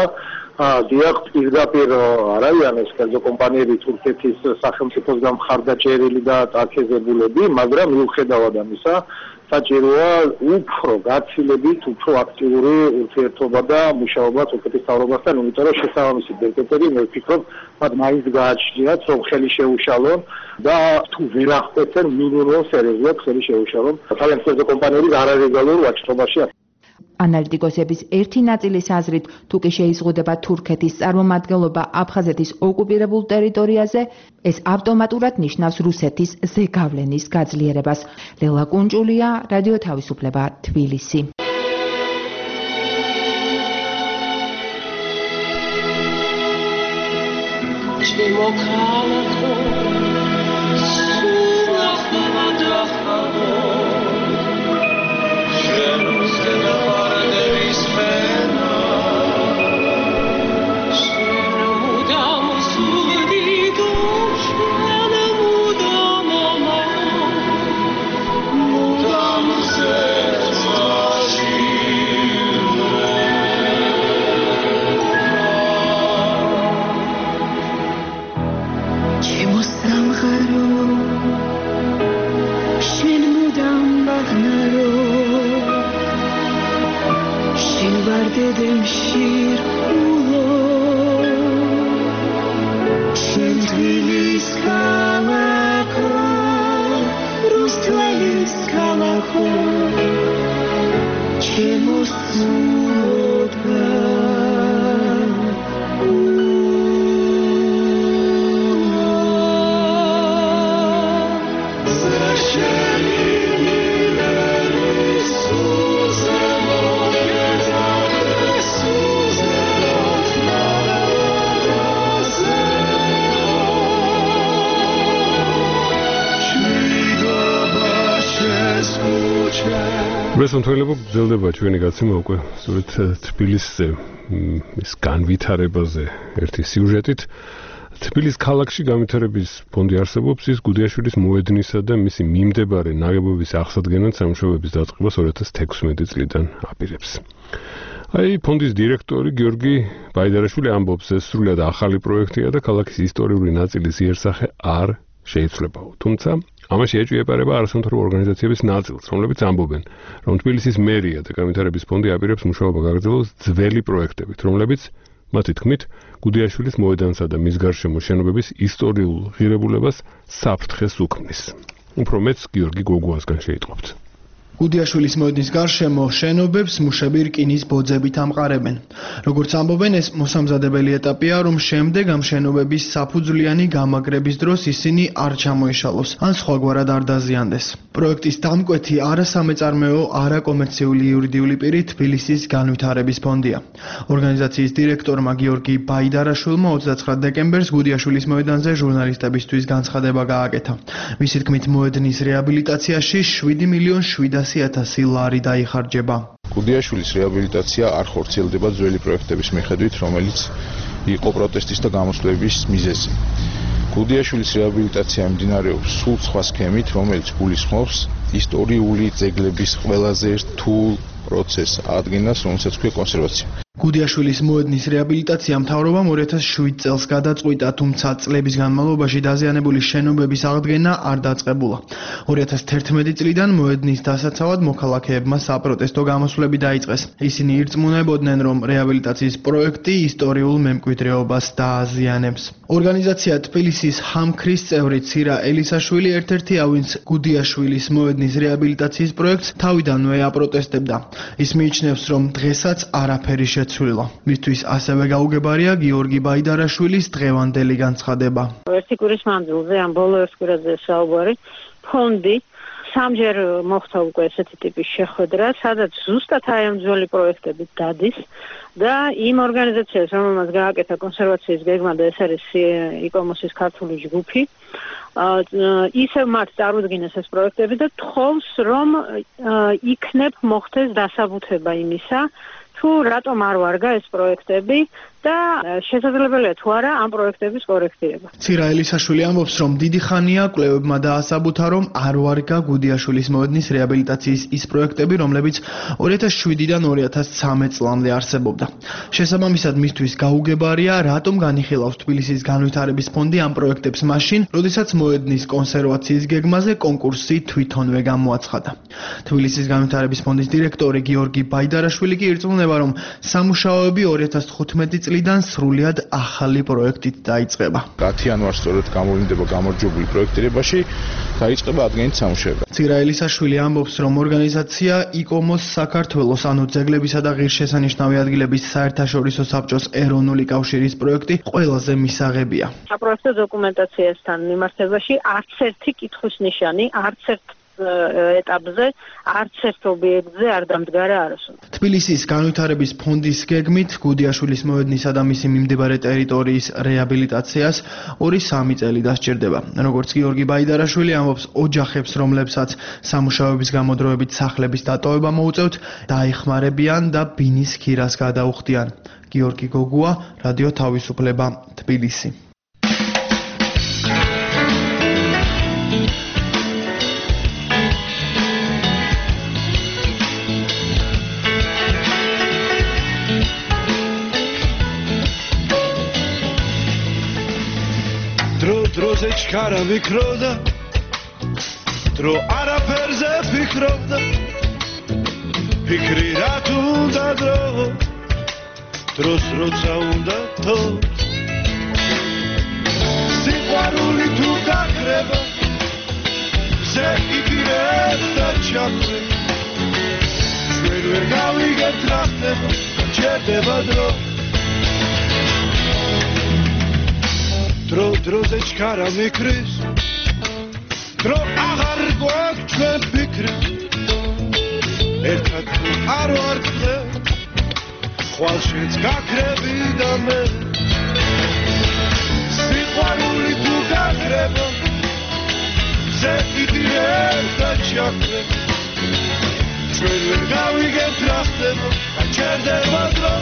S17: დიახ, პირდაპირ არიან ეს კერძო კომპანიები თურქეთის სახელმწიფოსგან მხარდაჭერილი და წარქეზებულები, მაგრამ მიუხედავად ამისა, საჭიროა უფრო გაცილებით, უფრო აქტიური ურთიერთობა და მუშაობა თურქეთის მთავრობასთან, იმიტომ რომ შესაბამისი ბერკეტები მე ვფიქრობ, მათ მაინც გააჩნიათ, რომ ხელი შეუშალონ და თუ ვერ აღკვეცენ მინიმუმ სერიოზულად ხელი შეუშალონ თავიანთი კერძო კომპანიების არალეგალურ ვაჭრობაში.
S14: ანალიტიკოსების ერთი ნაწილის აზრით, თუ კი შეიზღუდება თურქეთის წარმომადგენლობა აფხაზეთის ოკუპირებულ ტერიტორიაზე, ეს ავტომატურად ნიშნავს რუსეთის ზეგავლენის გაძლიერებას. ლელა კუნჭულია, რადიო თავისუფლება, თბილისი.
S2: მესამთველებო გრძელდება ჩვენი გაცემა უკვე სწორედ თბილისზე ის განვითარებაზე ერთი სიუჟეტით. თბილისის ქალაქში განვითარების ფონდი არსებობს, ის გუდიაშვილის მოედნისა და მისი მიმდებარე ნაგებობის აღსადგენად სამუშაოების დაწყებას ორი ათას თექვსმეტი წლიდან აპირებს. აი ფონდის დირექტორი გიორგი ბაიდარაშვილი ამბობს, ეს სრულიად ახალი პროექტია და ქალაქის ისტორიული ნაწილის იერსახე არ შეიცვლებაო. თუმცა ამაში ეჭვიებარება არასამთავრობო ორგანიზაციების ნაწილს, რომლებიც ამბობენ, რომ თბილისის მერია და განვითარების ფონდი აპირებს მუშაობა გაგრძელოს ძველი პროექტებით, რომლებიც მათი თქმით, გუდიაშვილის მოედანსა და მის გარშემო შენობების ისტორიულ ღირებულებას საფრთხეს უქმნის. უფრო მეც გიორგი გოგუასგან შეიტყობთ.
S15: გუდიაშვილის მოედნის გარშემო შენობებს მუშები რკინის ბოძებით ამყარებენ. როგორც ამბობენ, ეს მოსამზადებელი ეტაპია, რომ შემდეგ ამ შენობების საფუძვლიანი გამაგრების დროს ისინი არ ჩამოეშალოს, ან სხვაგვარად არ დაზიანდეს. პროექტის დამკვეთი არასამეწარმეო, არაკომერციული იურიდიული პირი თბილისის განვითარების ფონდია. ორგანიზაციის დირექტორმა გიორგი ბაიდარაშვილმა ოცდაცხრა დეკემბერს გუდიაშვილის მოედანზე ჟურნალისტებისთვის განცხადება გააკეთა. მისი თქმით, მოედნის რეაბილიტაციაში შვიდი მილიონი შვიდასი ათასი ლარი დაიხარჯება.
S18: გუდიაშვილის რეაბილიტაცია არ ხორციელდება ძველი პროექტების მიხედვით, რომელიც იყო პროტესტის და გამოსვლების მიზეზი. გუდიაშვილის რეაბილიტაცია მიმდინარეობს სულ სხვა სქემით, რომელიც გულისხმობს ისტორიული ძეგლების ყველაზე რთულ პროცესს ადგენას, რომელსაც ქვია კონსერვაცია.
S15: გუდიაშვილის მოედნის რეაბილიტაცია მთავრობამ ორი ათას შვიდ წელს გადაწყვიტა, თუმცა წლების განმავლობაში დაზიანებული შენობების აღდგენა არ დაწყებულა. ორი ათას თერთმეტი წლიდან მოედნის დასაცავად მოქალაქეებმა საპროტესტო გამოსვლები დაიწყეს. ისინი ირწმუნებოდნენ, რომ რეაბილიტაციის პროექტი ისტორიულ მემკვიდრეობას დააზიანებს. ორგანიზაცია თბილისის ჰამქრის წევრი ცირა ელისაშვილი ერთ-ერთია, ვინც გუდიაშვილის მოედნის რეაბილიტაციის პროექტს თავიდანვე აპროტესტებდა. ის მიიჩნევს, რომ დღესაც არაფერი შეცვლილა. მისთვის ასევე გაუგებარია გიორგი ბაიდარაშვილის დღევანდელი განცხადება.
S19: ერთი კვირის მანძილზე, ამ ბოლო ერთ კვირაზე საუბარი, ფონდი სამჯერ მოხდა უკვე ესეთი ტიპის შეხვედრა, სადაც ზუსტად აი ამ ძველი პროექტები დადის და იმ ორგანიზაციას, რომელმაც გააკეთა კონსერვაციის გეგმა და ეს არის იკომოსის ქართული ჯგუფი, ისევ მათ წარუდგინეს ეს პროექტები და თხოვს, რომ იქნებ მოხდეს დასაბუთება იმისა, თუ რატომ არ ვარგა ეს პროექტები და შესაძლებელია თუ არა ამ პროექტების კორექტირება.
S15: ცირა ელისაშვილი ამბობს, რომ დიდი ხანია კვლევებმა დაასაბუთა, რომ არ ვარგა გუდიაშვილის მოედნის რეაბილიტაციის ის პროექტები, რომლებიც ორი ათას შვიდიდან ორი ათას ცხრამეტ წლამდე არსებობდა. შესაბამისად, მისთვის გაუგებარია, რატომ განიხილავს თბილისის განვითარების ფონდი ამ პროექტებს მაშინ, როდესაც მოედნის კონსერვაციის გეგმაზე კონკურსი თვითონვე გამოაცხადა. თბილისის განვითარების ფონდის დირექტორი გიორგი ბაიდარაშვილი კი ირწმუნება, რომ სამუშაოები ორი ათას თხუთმეტი წლიდან სრულიად ახალი პროექტით დაიწყება.
S18: ათი იანვარს სწორედ გამოვლინდება გამარჯვებული პროექტირებაში, დაიწყება ადგენით სამუშაოები.
S15: ცირა ელისაშვილი ამბობს, რომ ორგანიზაცია იკომოს საქართველოს, ანუ ძეგლებისა და ღირსშესანიშნავი ადგილების საერთაშორისო საბჭოს ეროვნული კავშირის პროექტი ყველაზე მისაღებია.
S19: საპროექტო დოკუმენტაციასთან მიმართებაში არც ერთი კითხვის ნიშანი, არც ერთ ეტაპზე, არც ერთ ობიექტზე არ დამდგარა არასოდეს.
S15: თბილისის განვითარების ფონდის გეგმით გუდიაშვილის მოედნისა და მისი მიმდებარე ტერიტორიის რეაბილიტაციას ორი სამი წელი დასჭირდება. როგორც გიორგი ბაიდარაშვილი ამბობს, ოჯახებს, რომლებსაც სამუშაოების გამოდროებით სახლების დატოვება მოუწევთ, დაეხმარებიან და ბინის ქირას გადაუხდიან. გიორგი გოგუა, რადიო თავისუფლება, თბილისი.
S20: დროზე ჩქარა ვიქრობდა, დრო არაფერზე ფიქრობდა, ფიქრი რა თუ უნდა დრო, დროს როცა უნდა თო, სიყვარული თუ გაქრება, ზე იგივე და ჩაქვე, ჩვენ ვერ გავიგებთ რა ხდება, ჩერდება დრო. დრო დროზე ჩქარა მიქრის, დრო აღარ გვაქვს ჩვენ ფიქრი, ერთად არ ვარ გზე, ხვალშიც გაქრები და მე, სიყვარული თუ გაქრება, ზე იდიერ და ჩაქვე, ჩვენ ვერ გავიგებთ რა ხდება, ჩერდება დრო.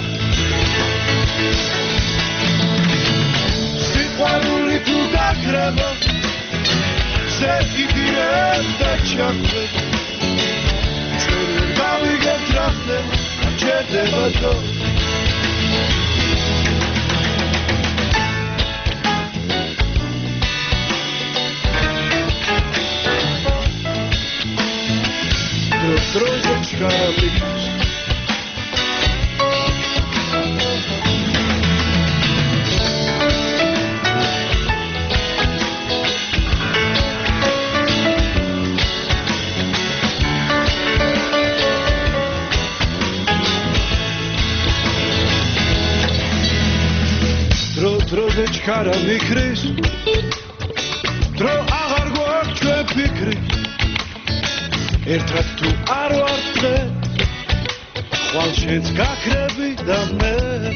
S20: სიყვარული თუ გაქრება, ზე იდიერ და ჩაქვე, ჩვენ ვერ გავიგებთ რა ხდება, ჩერდება დრო. დროზე ჩქარა მიქრის, დროზე ჩქარა მიქრის, დრო აღარ გვაქვს ჩვენ ფიქრი, ერთად თუ არ ვარ დღე ხვალშეც გაქრები და მე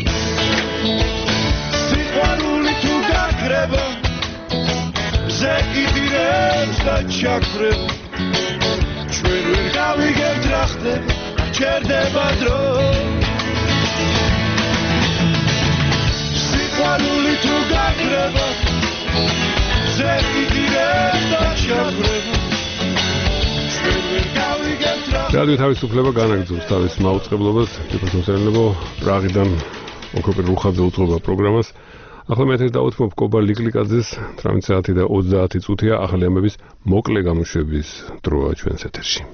S20: სიყვარული თუ გაქრება მზე იდირებს და ჩაქრებ ჩვენ ვერ გავიგებთ რა ხდება ჩერდება დრო სიყვარული თუ გაქრება მზე იდირებს და ჩაქრებ
S2: რადიო თავისუფლება განაგრძობს თავის მაუწყებლობას, თვითმსახურებო პრაღიდან ოქროპირ რუხაძე უძღვება პროგრამას. ახლა მე ეთერს დავუთმობ კობა ლიკლიკაძეს ათი საათი და ოცდაათი წუთია ახალი ამბების მოკლე გამოშვების დროა ჩვენს ეთერში.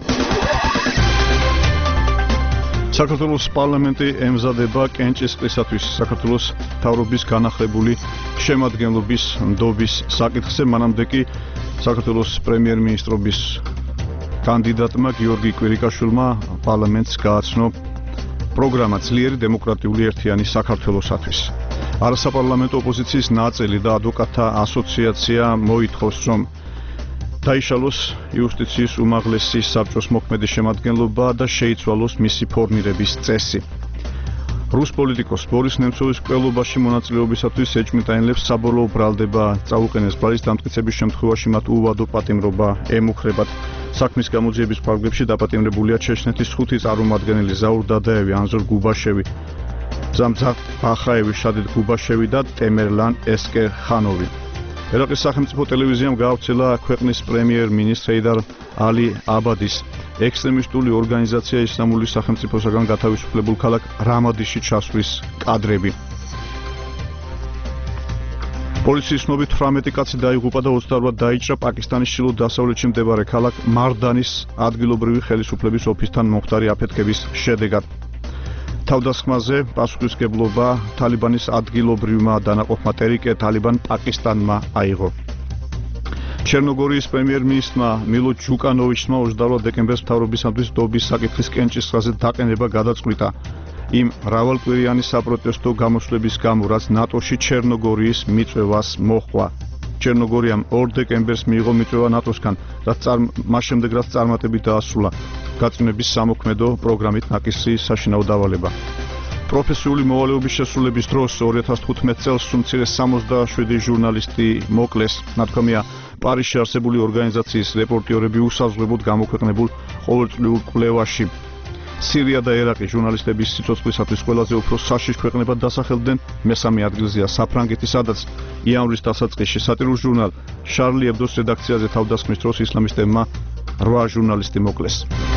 S3: საქართველოს პარლამენტი ემზადება კენჭისყრისათვის საქართველოს მთავრობის განახლებული შემადგენლობის ნდობის საკითხზე, მანამდე კი საქართველოს პრემიერ-მინისტრობის კანდიდატმა გიორგი კვირიკაშვილმა პარლამენტს გააცნო პროგრამა ძლიერი დემოკრატიული ერთიანი საქართველოსათვის. არასაპარლამენტო ოპოზიციის ნაწილი და ადვოკატთა ასოციაცია მოითხოვს, რომ დაიშალოს იუსტიციის უმაღლესი საბჭოს მოქმედი შემადგენლობა და შეიცვალოს მისი ფორმირების წესი. რუს პოლიტიკოს ბორის ნემცოვის კვლევობაში მონაწილეობისათვის ეჭვმიტანილებს საბოლოო ბრალდება წაუყენეს ბრალის დამტკიცების შემთხვევაში მათ უვადო პატიმრობა ემუქრებათ. საქმის გამოძიების ფარგლებში დაპატიმრებულია ჩეჩნეთის ხუთი წარმომადგენელი ზაურ დადაევი, ანზორ გუბაშევი, ზამზარ ბახაევი, შადიდ გუბაშევი და ტემერლან ესკერხანოვი. ერაყის სახელმწიფო ტელევიზიამ გაავრცელა ქვეყნის პრემიერ-მინისტრ ჰეიდარ ალი აბადის ექსტრემისტული ორგანიზაცია ისლამური სახელმწიფოსაგან გათავისუფლებულ ქალაქ რამადიში ჩასვლის კადრები. პოლიციის ცნობით თვრამეტი კაცი დაიღუპა და ოცდაორმა დაიჭრა პაკისტანის ჩრდილო დასავლეთში მდებარე ქალაქ მარდანის ადგილობრივი ხელისუფლების ოფისთან მომხდარი აფეთქების შედეგად. თავდასხმაზე პასუხისმგებლობა თალიბანის ადგილობრივმა დანაყოფმა ტერიკე თალიბან პაკისტანმა აიღო. ჩერნოგორიის პრემიერ-მინისტრმა მილო ჯუკანოვიჩმა ოცდაორ დეკემბერს მთავრობისათვის ნდობის საკითხის კენჭისყრაზე დაყენება გადაწყვიტა. იმ მრავალკვირიანი საპროტესტო გამოსვლების გამო, რაც ნატოში ჩერნოგორიის მიწვევას მოჰყვა. ჩერნოგორიამ ორ დეკემბერს მიიღო მიწვევა ნატოსგან, რაც მას შემდეგ რაც წარმატებით დაასრულა გაწმენების სამოქმედო პროგრამით ნაკისრი საშინაო დავალება. პროფესიული მოვალეობის შესრულების დროს ორი ათას თხუთმეტ წელს უმცირეს სამოცდაშვიდი ჟურნალისტი მოკლეს. ნათქვამია პარიზში არსებული ორგანიზაციის რეპორტიორები უსაზღვრებოდ გამოქვეყნებულ ყოველწლიურ კვლევაში. სირია და ერაყი ჟურნალისტების სიცოცხლისათვის ყველაზე უფრო საშიშ ქვეყნებად დასახელდნენ. მესამე ადგილზეა საფრანგეთი, სადაც იანვრის დასაწყისში სატირულ ჟურნალ შარლი ებდოს რედაქციაზე თავდასხმის დროს ისლამისტებმა რვა ჟურნალისტი მოკლეს.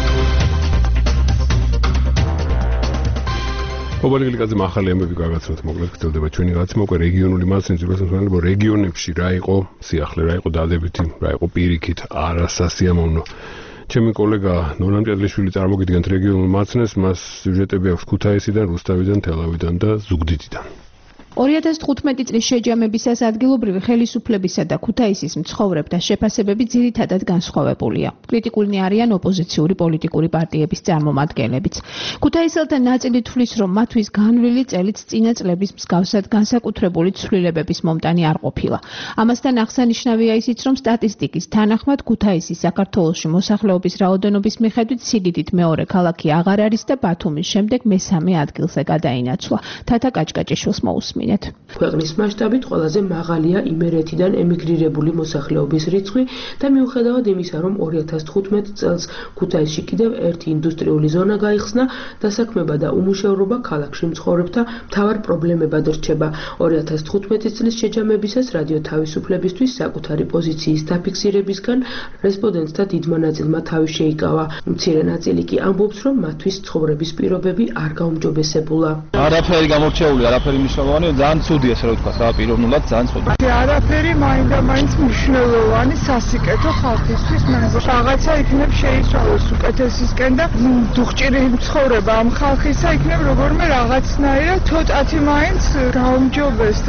S2: კობა ლიკლიკაძე ახალი ამბები გაგაცნოთ, მოკლედ გრძელდება ჩვენი გაცემა უკვე რეგიონული მასშტაბით, უბრალოდ რეგიონებში რა იყო სიახლე, რა იყო დადებითი, რა იყო პირიქით არასასიამოვნო. ჩემი კოლეგა ნორან ჭედლიშვილი წარმოგიდგენთ რეგიონულ მაცნეს, მას სიუჟეტები აქვს ქუთაისიდან, რუსთავიდან, თელავიდან და ზუგდიდიდან.
S14: ორი ათას თხუთმეტი წლის შეჯამებისას ადგილობრივი ხელისუფლებისა და ქუთაისის მცხოვრებთა შეფასებები ძირითადად განსხვავებულია. კრიტიკულნი არიან ოპოზიციური პოლიტიკური პარტიების წარმომადგენლებიც. ქუთაისელთა ნაწილი თვლის, რომ მათთვის განვლილი წელიც წინა წლების მსგავსად განსაკუთრებული ცვლილებების მომტანი არ ყოფილა. ამასთან აღსანიშნავია ისიც, რომ სტატისტიკის თანახმად ქუთაისი საქართველოში მოსახლეობის რაოდენობის მიხედვით სიდიდით მეორე ქალაქი აღარ არის და ბათუმის შემდეგ მესამე ადგილზე გადაინაცვლა. თათა კაჭკაჭიშვილს მოусმინეთ.
S21: ქვეყნის მასშტაბით ყველაზე მაღალია იმერეთიდან ემიგრირებული მოსახლეობის რიცხვი და მიუხედავად იმისა, რომ ორი ათას თხუთმეტ წელს ქუთაისში კიდევ ერთი ინდუსტრიული ზონა გაიხსნა, დასაქმება და უმუშევრობა ქალაქში მცხოვრებთა მთავარ პრობლემებად რჩება. ორი ათას თხუთმეტი წლის შეჯამებისას რადიო თავისუფლებისთვის საკუთარი პოზიციის დაფიქსირებისგან რესპონდენტთა დიდმა ნაწილმა თავი შეიკავა. მცირე ნაწილი კი ამბობს, რომ მათთვის ცხოვრების პირობები არ გაუმჯობესებულა.
S22: არაფერი გამორჩეული, არაფერი მნიშვნელოვანი, ძალიან ცუდი ესე რომ ვთქვა, რა პიროვნულად ძალიან ცუდი.
S23: არაფერი მაინდა-მაინც მნიშვნელოვანი სასიკეთო ხალხისთვის, მაგრამ რაღაცა იქნებ შეიცვალოს უკეთესისკენ და დუხჭირი ცხოვრება ამ ხალხისა იქნებ როგორმე რაღაცნაირად ცოტათი მაინც გაუმჯობესდეს.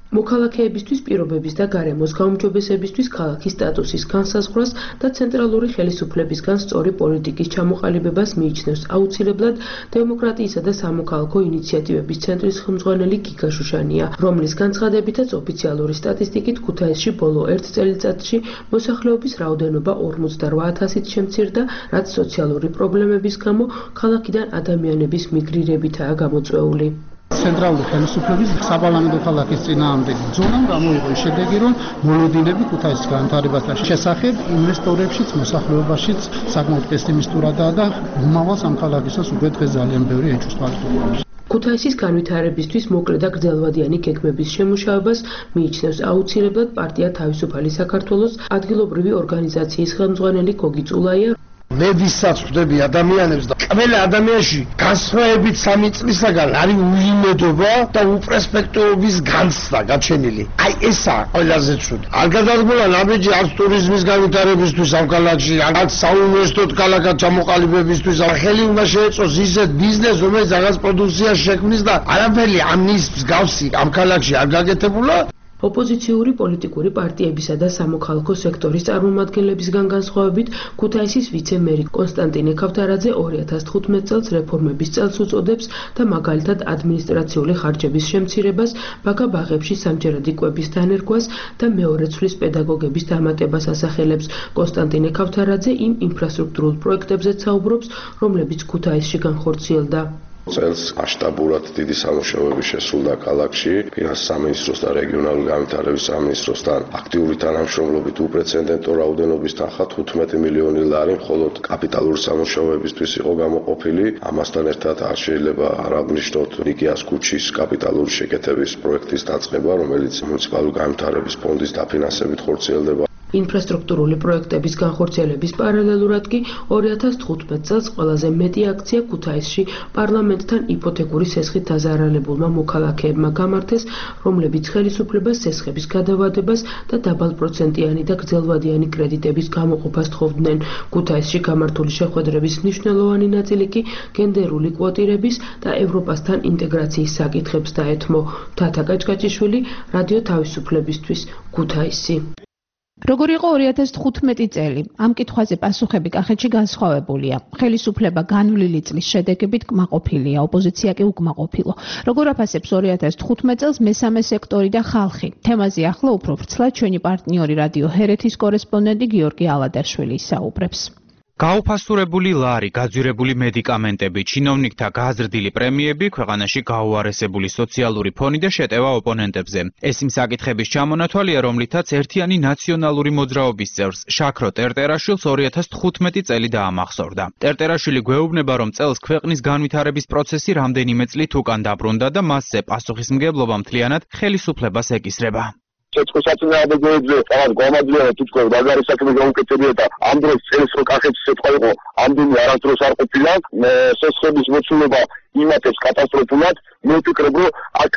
S21: მოქალაქეებისთვის პირობების და გარემოს გაუმჯობესებისთვის ქალაქის სტატუსის განსაზღვრას და ცენტრალური ხელისუფლებისგან სწორი პოლიტიკის ჩამოყალიბებას მიიჩნევს აუცილებლად დემოკრატიისა და სამოქალაქო ინიციატივების ცენტრის ხელმძღვანელი გიგა შუშანია, რომლის განცხადებითაც ოფიციალური სტატისტიკით ქუთაისში ბოლო ერთ წელიწადში მოსახლეობის რაოდენობა ორმოცდარბዓ ათასით შემცირდა, რაც სოციალური პრობლემების გამო ქალაქიდან ადამიანების მიგრირებითაა გამოწვეული.
S1: ცენტრალური ხელისუფლების საპარლამენტო ქალაქის წინააღმდეგ ბრძოლამ გამოიღო შედეგი, რომ მოლოდინები ქუთაისის განვითარებასთან შესახებ ინვესტორებშიც, მოსახლეობაშიც საკმაოდ პესიმისტურადაა და მომავალ ამ ქალაქისას უკვე დღეს ძალიან ბევრი ეჭვს თვალს.
S21: ქუთაისის განვითარებისთვის მოკლე და გრძელვადიანი გეგმების შემუშავებას მიიჩნევს აუცილებლად პარტია თავისუფალი საქართველოს ადგილობრივი ორგანიზაციის ხელმძღვანელი გოგი წულაია.
S6: მე ვისაც ხვდები ადამიანებს და ყველა ადამიანში განსხვავებით სამი წლისაგან არის უიმედობა და უპერსპექტივების განცდა გაჩენილი. აი ესაა ყველაზე ცუდი. არ გადადგმულა ნაბიჯი არც ტურიზმის განვითარებისთვის ამ ქალაქში, არც საუნივერსიტეტო ქალაქად ჩამოყალიბებისთვის. ხელი უნდა შეეწოს ისეთ ბიზნესს, რომელიც რაღაც პროდუქცია შექმნის და არაფერი ამის მსგავსი ამ ქალაქში არ გაკეთებულა.
S21: ოპოზიციური პოლიტიკური პარტიებისა და სამოქალაქო სექტორის წარმომადგენლებისგან განსხვავებით, ქუთაისის ვიცე-მერი კონსტანტინე ქავთარაძე ორი ათას თხუთმეტ წელს რეფორმების წელს უწოდებს და მაგალითად ადმინისტრაციული ხარჯების შემცირებას, ბაგა-ბაღებში სამჯერადი კვების დანერგვას და მეორე ცვლის პედაგოგების დამატებას ასახელებს. კონსტანტინე ქავთარაძე იმ ინფრასტრუქტურულ პროექტებზეც საუბრობს, რომლებიც ქუთაისში განხორციელდა.
S7: წელს მასშტაბურად დიდი სამუშაოები შესრულდა ქალაქში, ფინანსის სამინისტროს და რეგიონალური განვითარების სამინისტროსთან აქტიური თანამშრომლობით უპრეცედენტო რაოდენობის თანხა თხუთმეტი მილიონი ლარი მხოლოდ კაპიტალური სამუშაოებისთვის იყო გამოყოფილი. ამასთან ერთად არ შეიძლება არ აღნიშნოთ ნიკიას ქუჩის კაპიტალური შეკეთების პროექტის დაწყება, რომელიც მუნიციპალური განვითარების ფონდის დაფინანსებით ხორციელდება.
S21: ინფრასტრუქტურული პროექტების განხორციელების პარალელურად კი ორი ათას თხუთმეტ წელს ყველაზე მეტი აქცია ქუთაისში პარლამენტთან იპოთეკური სესხით დაზარალებულმა მოქალაქეებმა გამართეს, რომლებიც ხელისუფლებას სესხების გადავადებას და დაბალპროცენტიანი და გრძელვადიანი კრედიტების გამოყოფას თხოვდნენ. ქუთაისში გამართული შეხვედრების მნიშვნელოვანი ნაწილი კი გენდერული კვოტირების და ევროპასთან ინტეგრაციის საკითხებს დაეთმო. თათა კაჭკაჭიშვილი, რადიო თავისუფლებისთვის, ქუთაისი.
S24: როგორ იყო ორი ათას თხუთმეტი წელი? ამ კითხვაზე პასუხები კახეთში განსხვავებულია. ხელისუფლება განვლილი წლის შედეგებით კმაყოფილია, ოპოზიცია კი უკმაყოფილო. როგორ აფასებს ორი ათას თხუთმეტ წელს მესამე სექტორი და ხალხი? თემაზე ახლა უფრო ვრცლად ჩვენი პარტნიორი რადიო ჰერეთის კორესპონდენტი გიორგი ალადაშვილი ისაუბრებს.
S25: გაუფასურებული ლარი, გაძვირებული მედიკამენტები, ჩინოვნიკთა გაზრდილი პრემიები, ქვეყანაში გაუარესებული სოციალური ფონი და შეტევა ოპონენტებზე. ეს იმ საკითხების ჩამონათვალია, რომლითაც ერთიანი ნაციონალური მოძრაობის წევრს შაქრო ტერტერაშვილს ორი ათას თხუთმეტი წელი დაამახსოვრდა. ტერტერაშვილი გვეუბნება, რომ წელს ქვეყნის განვითარების პროცესი რამდენიმე წლით უკან დაბრუნდა და მასზე პასუხისმგებლობა მთლიანად ხელისუფლებას ეკისრება.
S17: საწინააღმდეგოებზე რაღაც გამადლიერა თვითონ ბაზარის საქმე გაუკეთებია და ამ დროს წელს რო კახეთში სიტყვა იყო ამდენი არასდროს არ ყოფილა სესხების მოცულობა იმათებს კატასტროფულად მე ვფიქრობ რომ აქ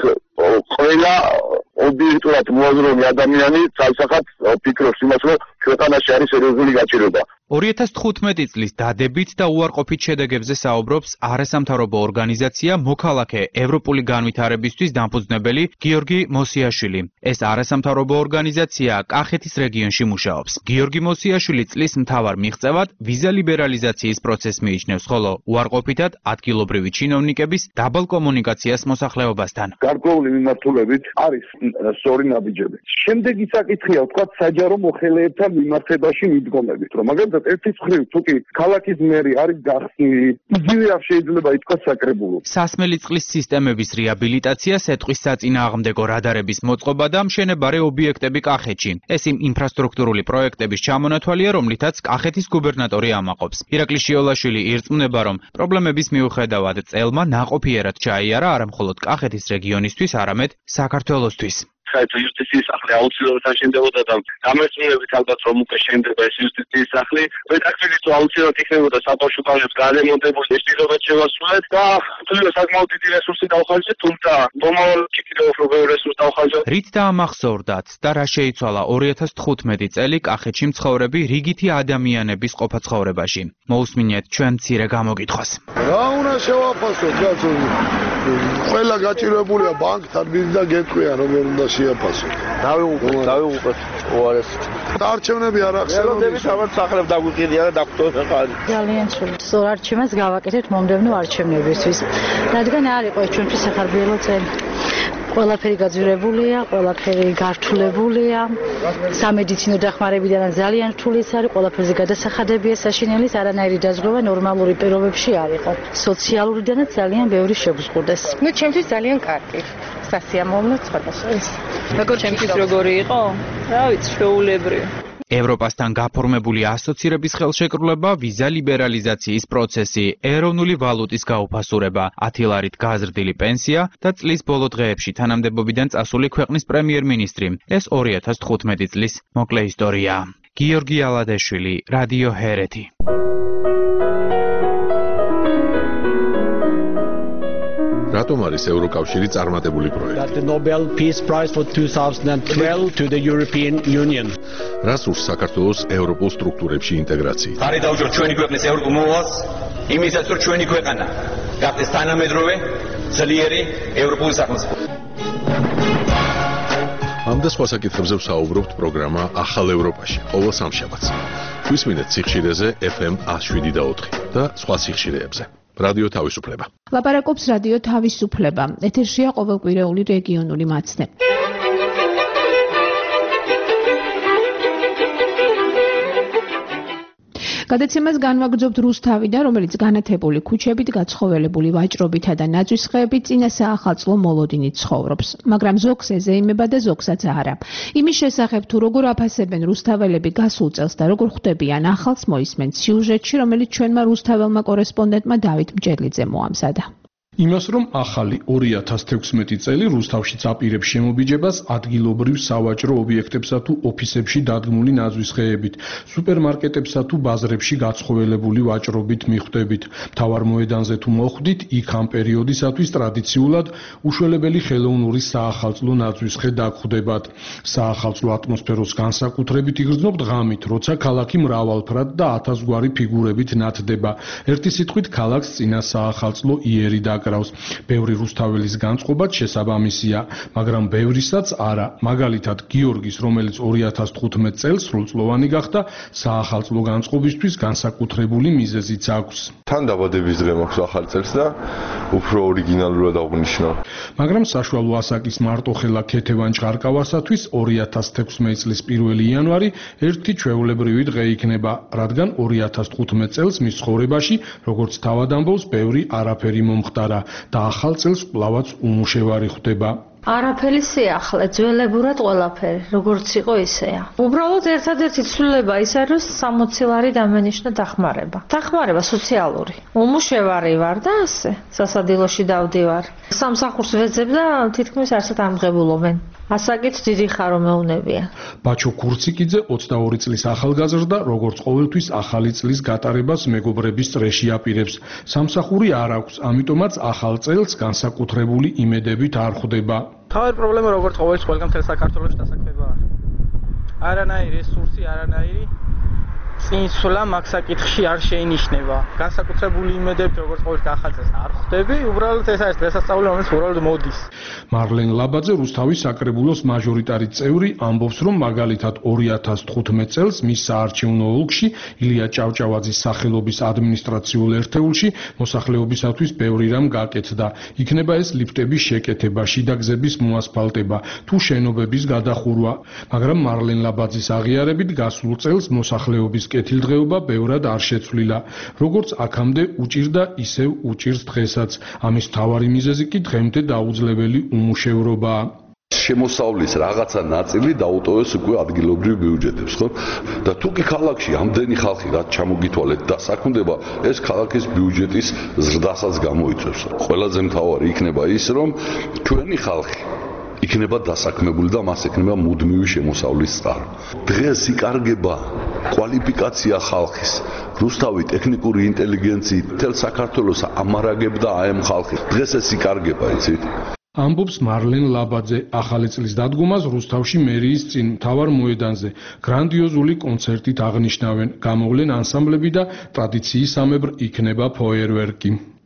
S17: ყველა ობიექტურად მოაზროვნე ადამიანი საერთოდ ფიქრობს იმას რომ ქვეყანაში არის სერიოზული გაჭირვება.
S25: ორი ათას თხუთმეტი წლის დადებით და უარყოფით შედეგებზე საუბრობს არასამთავრობო ორგანიზაცია მოქალაქე ევროპული განვითარებისთვის დამფუძნებელი გიორგი მოსიაშვილი. ეს არასამთავრობო ორგანიზაცია კახეთის რეგიონში მუშაობს. გიორგი მოსიაშვილი წლის მთავარ მიღწევად ვიზა ლიბერალიზაციის პროცესს მიიჩნევს, ხოლო უარყოფითად ადგილობრივი ჩინოვნიკების დაბალ კომუნიკაციას მოსახლეობასთან.
S17: გარკვეული მიმართულებით არის სწორი ნაბიჯები. შემდეგი საკითხია ვთქვათ საჯარო მოხელეებთან მიმართებაში მიდგომებით, რომ მაგალითად ერთის მხრივ თუ კი ქალაქის მერი არის გახსნილი, იგივე არ შეიძლება ითქვას საკრებულო.
S25: სასმელი წყლის სისტემების რეაბილიტაცია, სეტყვის საწინააღმდეგო რადარების მოწყობა და მშენებარე ობიექტები კახეთში. ეს იმ ინფრასტრუქტურული პროექტების ჩამონათვალია, რომლითაც კახეთის გუბერნატორი ამაყობს. ირაკლი შიოლაშვილი ირწმუნება, რომ პრობლემების მიუხედავად წელმა ნაყოფიერად ჩაიარა არა მხოლოდ კახეთის რეგიონისთვის, არამედ საქართველოსთვის.
S17: საერთო იუსტიციის სახლი აუცილებლად აშენდებოდა და გამერწმუნებით ალბათ რომ უკვე შენდება ეს იუსტიციის სახლი. რედაქციის აუცილებლად იქნებოდა საბავშვო ბაღებს გარემონტებული ეს პირობად შევასრულეთ და თვითონ საკმაოდ დიდი რესურსი დავხარჯეთ, თუმცა მომავალ კიდევ უფრო ბევრი რესურსი დავხარჯეთ.
S25: რით დაამახსოვრდათ და რა შეიცვალა ორი ათას თხუთმეტი წელი კახეთში მცხოვრები რიგითი ადამიანების ყოფა ცხოვრებაში? მოусმინეთ ჩვენ მცირე გამოგითხვას.
S4: რა უნდა შევაფასოთ, კაცო? ყველა გაჭირვებულია ბანკთან, მის და გეტყვიან რომ ვერ უნდა
S7: შეაფასოთ.
S8: დავიღუპეთ, დავიღუპეთ უარეს.
S7: არჩევნები არ ახსენებთ.
S8: ელოდებით ამათ სახლებს დაგვიყიდია და დაგვტოვეთ ხარი.
S9: ძალიან სრულად. სწორ არჩევანს გავაკეთებთ მომდევნო არჩევნებისთვის. რადგან არ იყო ჩვენთვის სახარბიელო წელი. ყველაფერი გაძვირებულია, ყველაფერი გართულებულია. სამედიცინო დახმარებიდან ძალიან რთულიც არის, ყველაფერზე გადასახადებია საშინელის, არანაირი დაზღვევა ნორმალური პირობებში არ იყო. სოციალურიდანაც ძალიან ბევრი შეგზღუდეს.
S11: ნუ ჩემთვის ძალიან კარგი. სასიამოვნო სხვადასხვა. როგორ ჩემთვის როგორი იყო? რა ვიცი, შეუულებრივი.
S25: ევროპასთან გაფორმებული ასოცირების ხელშეკრულება, ვიზა ლიბერალიზაციის პროცესი, ეროვნული ვალუტის გაუფასურება, ათი ლარით გაზრდილი პენსია და წლის ბოლო დღეებში თანამდებობიდან წასული ქვეყნის პრემიერ-მინისტრი. ეს ორი ათას თხუთმეტი წლის მოკლე ისტორია. გიორგი ალადეშვილი, რადიო ჰერეთი.
S2: რატომ არის ევროკავშირი წარმატებული პროექტი?
S12: That the Nobel Peace Prize for twenty twelve to the European Union.
S2: რას ურს საქართველოს ევროპულ სტრუქტურებში ინტეგრაციით?
S13: ხარი დავუჯეროთ ჩვენი ქვეყნის ევროპულ მოვალს, იმისაც რომ ჩვენი ქვეყანა გახდეს თანამედროვე, ძლიერი ევროპული სახელმწიფო.
S2: ამ და სხვა საკითხებზე ვსაუბრობთ პროგრამა ახალ ევროპაში, ყოველ სამშაბათს. გვისმინეთ სიხშირეზე ეფ ემ one oh seven და ოთხი და სხვა სიხშირეებზე. რადიო თავისუფლება.
S24: ლაპარაკობს რადიო თავისუფლება. ეთერშია ყოველკვირეული რეგიონული მაცნე. გადაცემას განვაგრძობთ რუსთავიდან, რომელიც განათებული ქუჩებით, გაცხოველებული ვაჭრობითა და ნაძვის ხეებით წინა საახალწლო მოლოდინით ცხოვრობს. მაგრამ ზოგს ეზეიმება და ზოგსაც არა. იმის შესახებ თუ როგორ აფასებენ რუსთაველები გასულ წელს და როგორ ხვდებიან ახალს მოისმენთ სიუჟეტში, რომელიც ჩვენმა რუსთაველმა კორესპონდენტმა დავით მჭედლიძე მოამზადა.
S10: იმას რომ ახალი ორი ათას თექვსმეტი წელი რუსთავშიც აპირებს შემობიჯებას ადგილობრივ სავაჭრო ობიექტებსა თუ ოფისებში დადგმული ნაძვის ხეებით, სუპერმარკეტებსა თუ ბაზრებში გაცხოველებული ვაჭრობით მიხვდებით. მთავარ მოედანზე თუ მოხვდით, იქ ამ პერიოდისათვის ტრადიციულად უშველებელი ხელოვნური საახალწლო ნაძვის ხე დაგხვდებათ. საახალწლო ატმოსფეროს განსაკუთრებით იგრძნობთ ღამით, როცა ქალაქი მრავალფრად და ათასგვარი ფიგურებით ნათდება. ერთი სიტყვით ქალაქს წინა საახალწლო იერი და გრავს. ბევრი რუსთაველის განწყობაც შესაბამისია, მაგრამ ბევრისაც არა. მაგალითად, გიორგის, რომელიც ორი ათას თხუთმეტ წელს სრულწლოვანი გახდა, საახალწლო განწყობისთვის განსაკუთრებული მიზეზიც აქვს.
S26: თან დაბადების დღე მაქვს ახალ წელს და უფრო ორიგინალურად აღნიშნავ.
S10: მაგრამ საშუალო ასაკის მარტოხელა ქეთევან ჭყარკავასათვის ორი ათას თექვსმეტი წლის პირველი იანვარი ერთი ჩვეულებრივი დღე იქნება, რადგან ორი ათას თხუთმეტ წელს მის ცხოვრებაში, როგორც თავად ამბობს, ბევრი არაფერი მომხდარა და ახალ წელს კვლავაც უმუშევარი ხვდება.
S9: არაფერი სიახლე, ძველებურად ყველაფერი, როგორც იყო ისეა. უბრალოდ ერთადერთი ცვლილება ის არის, რომ სამოცი ლარი დამენიშნა დახმარება. დახმარება სოციალური. უმუშევარი ვარ და ასე, სასადილოში დავდივარ. სამსახურს ვეძებ და თითქმის არსად ამღებულობენ. ასაკით დიდი ხარო მეუნებია.
S10: ბაჩო კურციკიძე ოცდაორი წლის ახალგაზრდა, როგორც ყოველთვის ახალი წლის გატარებას მეგობრების წრეში აპირებს. სამსახური არ აქვს, ამიტომაც ახალ წელს განსაკუთრებული იმედებით არ ხვდება.
S11: თავი პრობლემა როგორც ყოველთვის ყველგან მთელ საქართველოში დასაქმებაა. არანაირი რესურსი, არანაირი წინსვლა მაგ საკითხში არ შეინიშნება. განსაკუთრებული იმედებით როგორც ყოველთვის ახალ წელს არ ხვდები, უბრალოდ ეს არის დღესასწაული, რომელიც უბრალოდ მოდის.
S10: მარლენ ლაბაძე, რუსთავის საკრებულოს მაჟორიტარი წევრი, ამბობს, რომ მაგალითად ორი ათას თხუთმეტ წელს მის საარჩევნო ოლქში, ილია ჭავჭავაძის სახელობის ადმინისტრაციულ ერთეულში მოსახლეობისათვის ბევრი რამ გაკეთდა. იქნება ეს ლიფტების შეკეთება, შიდა გზების მოასფალტება, თუ შენობების გადახურვა. მაგრამ მარლენ ლაბაძის აღიარებით გასულ წელს მოსახლეობის კეთილდღეობა ბევრად არ შეცვლილა. როგორც აქამდე უჭირდა, ისევ უჭირს დღესაც. ამის მთავარი მიზეზი კი დღემდე დაუძლეველი უმუშევრობაა.
S26: შემოსავლის რაღაცა ნაწილი დაუტოვეს უკვე ადგილობრივ ბიუჯეტებს, ხო? და თუ კი ქალაქში ამდენი ხალხი რაც ჩამოგითვალეთ დასაქმდება, ეს ქალაქის ბიუჯეტის ზრდასაც გამოიწვევს. ყველაზე მთავარი იქნება ის, რომ ჩვენი ხალხი იქნება დასაქმებული და მას ექნება მუდმივი შემოსავლის წყარო. დღეს იკარგება კვალიფიკაცია ხალხის. რუსთავი ტექნიკური ინტელიგენციით მთელ საქართველოს ამარაგებდა აემ ხალხი. დღეს ეს იკარგება, იცით?
S10: ამბობს მარლენ ლაბაძე. ახალი წლის დადგომას რუსთავში მერიის წინ მთავარ მოედანზე გრანდიოზული კონცერტით აღნიშნავენ. გამოვლენ ანსამბლები და ტრადიციისამებრ იქნება ფოიერვერკი.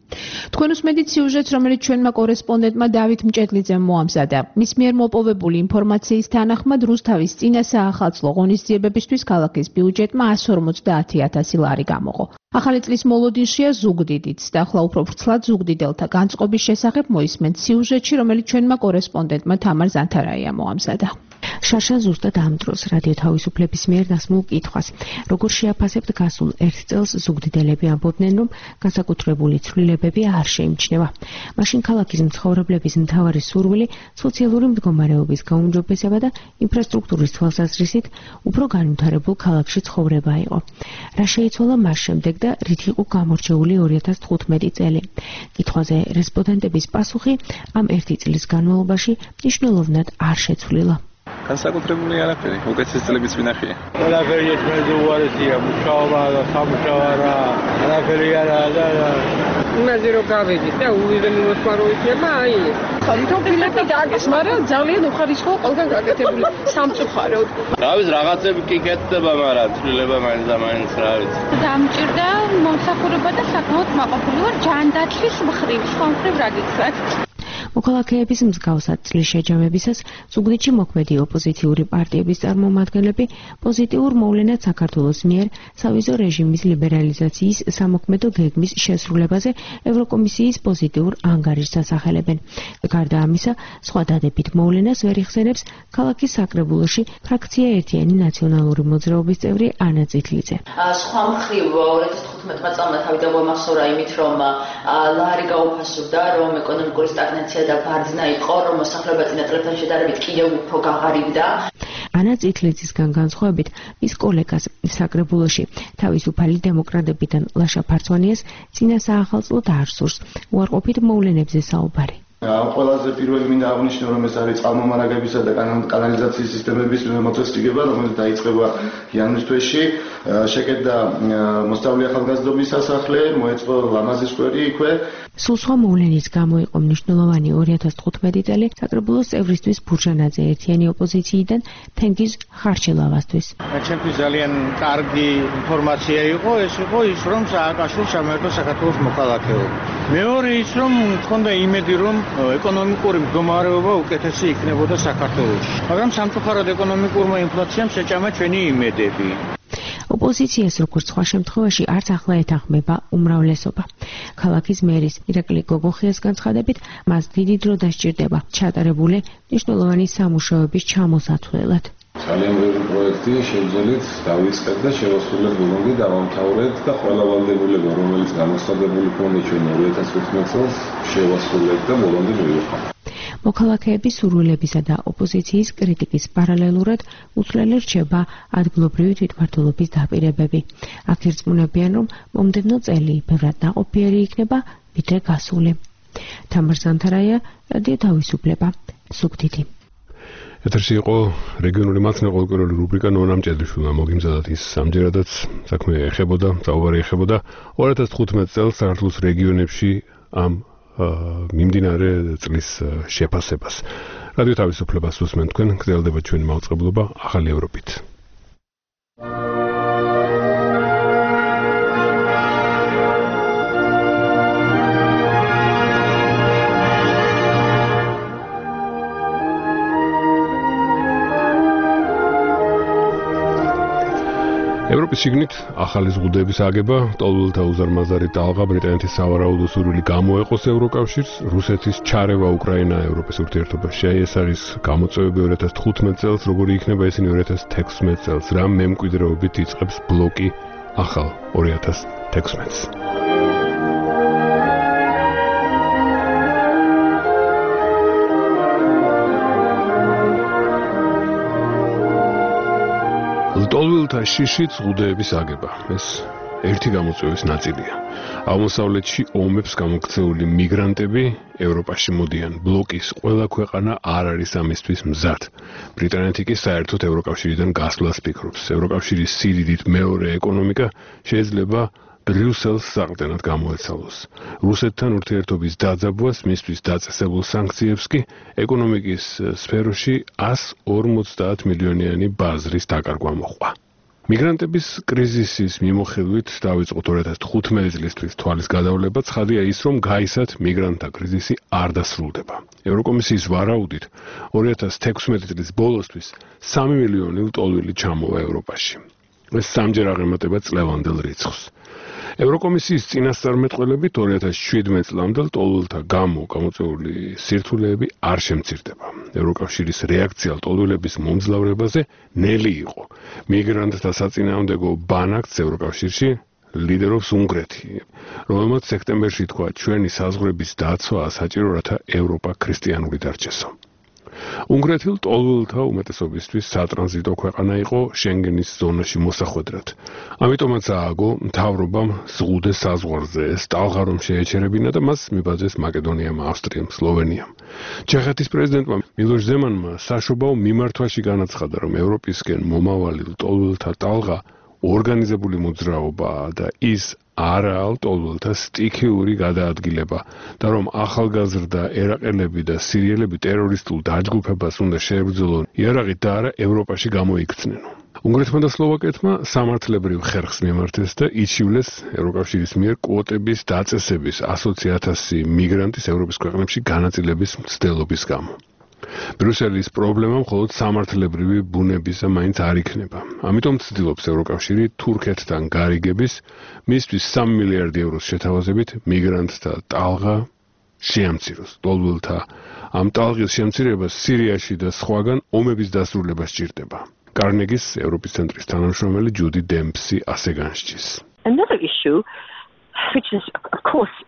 S24: თქვენ უსმენთ სიუჟეტს, რომელიც ჩვენმა კორესპონდენტმა დავით მჭედლიძემ მოამზადა. მის მიერ მოპოვებული ინფორმაციის თანახმად რუსთავის წინა საახალწლო ღონისძიებებისთვის ქალაქის ბიუჯეტმა εκατს ორმოცდაათი ათასი ლარი გამოყო. ახალი წლის მოლოდინშია ზუგდიდიც და ახლა უფრო ვრცლად ზუგდიდელთა განწყობის შესახებ მოისმენთ სიუჟეტში, რომელიც ჩვენმა კორესპონდენტმა თამარ ზანთარაიამ მოამზადა.
S5: შარშა ზუსტად ამ დროს რადიო თავისუფლების მიერ დასმულ კითხვას, როგორ შეაფასებთ გასულ ერთ წელს, ზუგდიდელები ამბობდნენ, რომ განსაკუთრებული ცვლილებები არ შეიმჩნევა. მაშინ ქალაქის მცხოვრებლების მთავარი სურვილი სოციალური მდგომარეობის გაუმჯობესება და ინფრასტრუქტურის თვალსაზრისით უფრო განვითარებულ ქალაქში ცხოვრება იყო. რა შეიცვალა მას შემდეგ და რით იყო გამორჩეული ორი ათას თხუთმეტი წელი? კითხვაზე რესპონდენტების პასუხი ამ ერთი წლის განმავლობაში მნიშვნელოვნად არ შეცვლილა.
S22: განსაკუთრებული არაფერი, უკეთესი წლებიც ვინახია.
S8: ყველაფერი ერთმანეთზე უარესია, მუშაობა და სამუშაო რა, არაფერი არა და იმაზე რომ გავედით და უიღენი მოსვლა რო იქნება, აი ხალხო ფილები დააგეს, მაგრამ ძალიან უხარისხოა ყველგან გაკეთებული სამწუხაროდ.
S15: თავის რაღაცები კი კეთდება, მაგრამ ცვლილება მაინც და მაინც რა ვიცი.
S16: დამჭირდა მომსახურება და საკმაოდ მაყოფილი ვარ ჯანდაცვის მხრივ, სხვა მხრივ რა გითხრათ.
S5: მოქალაქეების მსგავსად წლის შეჯამებისას ზუგდიდში მოქმედი ოპოზიციური პარტიების წარმომადგენლები პოზიტიურ მოვლენად საქართველოს მიერ სავიზო რეჟიმის ლიბერალიზაციის სამოქმედო გეგმის შესრულებაზე ევროკომისიის პოზიტიურ ანგარიშს ასახელებენ. გარდა ამისა, სხვა დადებით მოვლენას ვერ იხსენებს ქალაქის საკრებულოში ფრაქცია ერთიანი ნაციონალური მოძრაობის წევრი ანა წითლიძე.
S18: სხვა მხრივ ორი ათას თხუთმეტმა წელმა თავიდან მოახსოვრა იმით, რომ ლარი გაუფასურდა, რომ ეკონომიკური სტაგნაცია და ბარძნა იყო, რომ მოსახლეობა წინა წლებთან შედარებით კიდევ უფრო გაღარიბდა.
S5: ანა წითლიძისგან განსხვავებით, მის კოლეგას საკრებულოში თავისუფალი დემოკრატებიდან ლაშა ფარცვანიას წინა საახალწლო დაარსურს უარყოფით მოვლენებზე საუბარი.
S19: ამ ყველაზე პირველი მინდა აღნიშნო, რომ ეს არის წყალმომარაგებისა და კანალიზაციის სისტემების მოწესრიგება, რომელიც დაიწყება იანვრის თვეში. შეკეთდა მოსწავლე ახალგაზრდობის სასახლე, მოეწყო ლამაზი სკვერი იქვე.
S5: სულ სხვა მოვლენის გამო იყო მნიშვნელოვანი ორი ათას თხუთმეტი წელი საკრებულოს წევრისთვის ბურჟანაძე ერთიანი ოპოზიციიდან თენგიზ ხარჩელავასთვის.
S8: ჩემთვის ძალიან კარგი ინფორმაცია იყო, ეს იყო ის, რომ სააკაშვილს ჩამოერთვა საქართველოს მოქალაქეობა. მეორე ის, რომ მქონდა იმედი, რომ ეკონომიკური მდგომარეობა უკეთესი იქნებოდა საქართველოში. მაგრამ სამწუხაროდ ეკონომიკურმა ინფლაციამ შეჭამა ჩვენი იმედები.
S5: ოპოზიციას როგორც სხვა შემთხვევაში არც ახლა ეთანხმება უმრავლესობა. ქალაქის მერის ირაკლი გოგოხიას განცხადებით, მას დიდი დრო დასჭირდება ჩატარებული მნიშვნელოვანი სამუშაოების ჩამოსაცვლელად.
S20: ძალიან ბევრი პროექტი შევძელით, დავიწყეთ და შევასრულეთ ბოლომდე დავამთავრეთ და ყველა ვალდებულება, რომელიც განაცხადებული ქონდა ჩვენ ორი ათას თხუთმეტ წელს, შევასრულეთ და ბოლომდე მივიღეთ.
S5: მოქალაქეების სურვილებისა და ოპოზიციის კრიტიკის პარალელურად უცვლელი რჩება ადგილობრივი თვითმმართველობის დაპირებები. აქ ირწმუნებიან, რომ მომდევნო წელი ბევრად ნაყოფიერი იქნება, ვიდრე გასული. თამარ ზანთარაია, რადიო თავისუფლება, ზუგდიდი.
S2: ეთერში იყო რეგიონული მათნა ყოველკვირეული რუბრიკა ნონა მჭედლიშვილმა მოგიმზადათ ის ამჯერადაც საქმე ეხებოდა, საუბარი ეხებოდა ორი ათას თხუთმეტ წელს საქართველოს რეგიონებში ამ მიმდინარე წლის შეფასებას. რადიო თავისუფლებას უსმენთ თქვენ, გრძელდება ჩვენი მაუწყებლობა ახალი ევროპით. ევროპის შიგნით ახალი ზღუდეების აგება, ტოლულთა უზარმაზარი ტალღა ბრიტანეთის სავარაუდო სურვილი გამოეყოს ევროკავშირს, რუსეთის ჩარევა უკრაინა ევროპის ურთიერთობაში. ეს არის გამოწვევები ორი ათას თხუთმეტ წელს, როგორი იქნება ისინი ორი ათას თექვსმეტ წელს, რა მემკვიდრეობით იწყებს ბლოკი ახალ ორი ათას თექვსმეტს. ლტოლვილთა შიშით ზღუდეების აგება. ეს ერთი გამოწვევის ნაწილია. აღმოსავლეთში ომებს გამოქცეული მიგრანტები ევროპაში მოდიან. ბლოკის ყველა ქვეყანა არ არის ამისთვის მზად. ბრიტანეთი კი საერთოდ ევროკავშირიდან გასვლას ფიქრობს. ევროკავშირის სიდიდით მეორე ეკონომიკა შეიძლება ბრიუსელს საყრდენად გამოეცალოს. რუსეთთან ურთიერთობის დაძაბვას, მისთვის დაწესებულ სანქციებს კი ეკონომიკის სფეროში εκατს ორმოცდაათ მილიონიანი ბაზრის დაკარგვა მოჰყვა. მიგრანტების კრიზისის მიმოხილვით დავიწყოთ ორი ათას თხუთმეტი წლისთვის თვალის გადავლება. ცხადია ის, რომ გაისად მიგრანტთა კრიზისი არ დასრულდება. ევროკომისიის ვარაუდით ორი ათას თექვსმეტი წლის ბოლოსთვის სამი მილიონი ლტოლვილი ჩამოვა ევროპაში. ეს სამჯერ აღემატება წლევანდელ რიცხვს. ევროკომისიის წინასწარმეტყველებით ორი ათას შვიდმეტი წლამდე ლტოლვილთა გამო გამოწვეული სირთულეები არ შემცირდება. ევროკავშირის რეაქცია ლტოლვილების მომძლავრებაზე ნელი იყო. მიგრანტთა საწინააღმდეგო ბანაკს ევროკავშირში ლიდერობს უნგრეთი, რომელმაც სექტემბერში თქვა, ჩვენი საზღვრების დაცვა საჭირო, რათა ევროპა ქრისტიანული დარჩესო. უნგრეთი ლტოლვილთა უმეტესობისთვის სატრანზიტო ქვეყანა იყო შენგენის ზონაში მოსახვედრად. ამიტომაც ააგო მთავრობამ ზღუდე საზღვარზე ეს ტალღა რომ შეეჩერებინა და მას მიბაძეს მაკედონიამ, ავსტრიამ, სლოვენიამ. ჩეხეთის პრეზიდენტმა მილოშ ზემანმა საშობაო მიმართვაში განაცხადა, რომ ევროპისკენ მომავალი ლტოლვილთა ტალღა ორგანიზებული მოძრაობაა და ის არაა ლტოლვილთა სტიქიური გადაადგილება და რომ ახალგაზრდა ერაყელები და სირიელები ტერორისტულ დაჯგუფებას უნდა შეებრძოლონ იარაღით და არა ევროპაში გამოიქცნენო. უნგრეთმა და სლოვაკეთმა სამართლებრივ ხერხს მიმართეს და იჩივლეს ევროკავშირის მიერ კვოტების დაწესების ასოცი ათასი მიგრანტის ევროპის ქვეყნებში განაწილების მცდელობის გამო. ბრიუსელის პრობლემა მხოლოდ სამართლებრივი ბუნებისა მაინც არ იქნება. ამიტომ ცდილობს ევროკავშირი თურქეთთან გარიგების მისთვის სამი მილიარდი ევროს შეთავაზებით მიგრანტთა ტალღა შეამციროს. ლტოლვილთა ამ ტალღის შემცირებას სირიაში და სხვაგან ომების დასრულება სჭირდება. კარნეგის ევროპის ცენტრის თანამშრომელი ჯუდი დემპსი ასე განსჯის.
S1: Another issue which is of course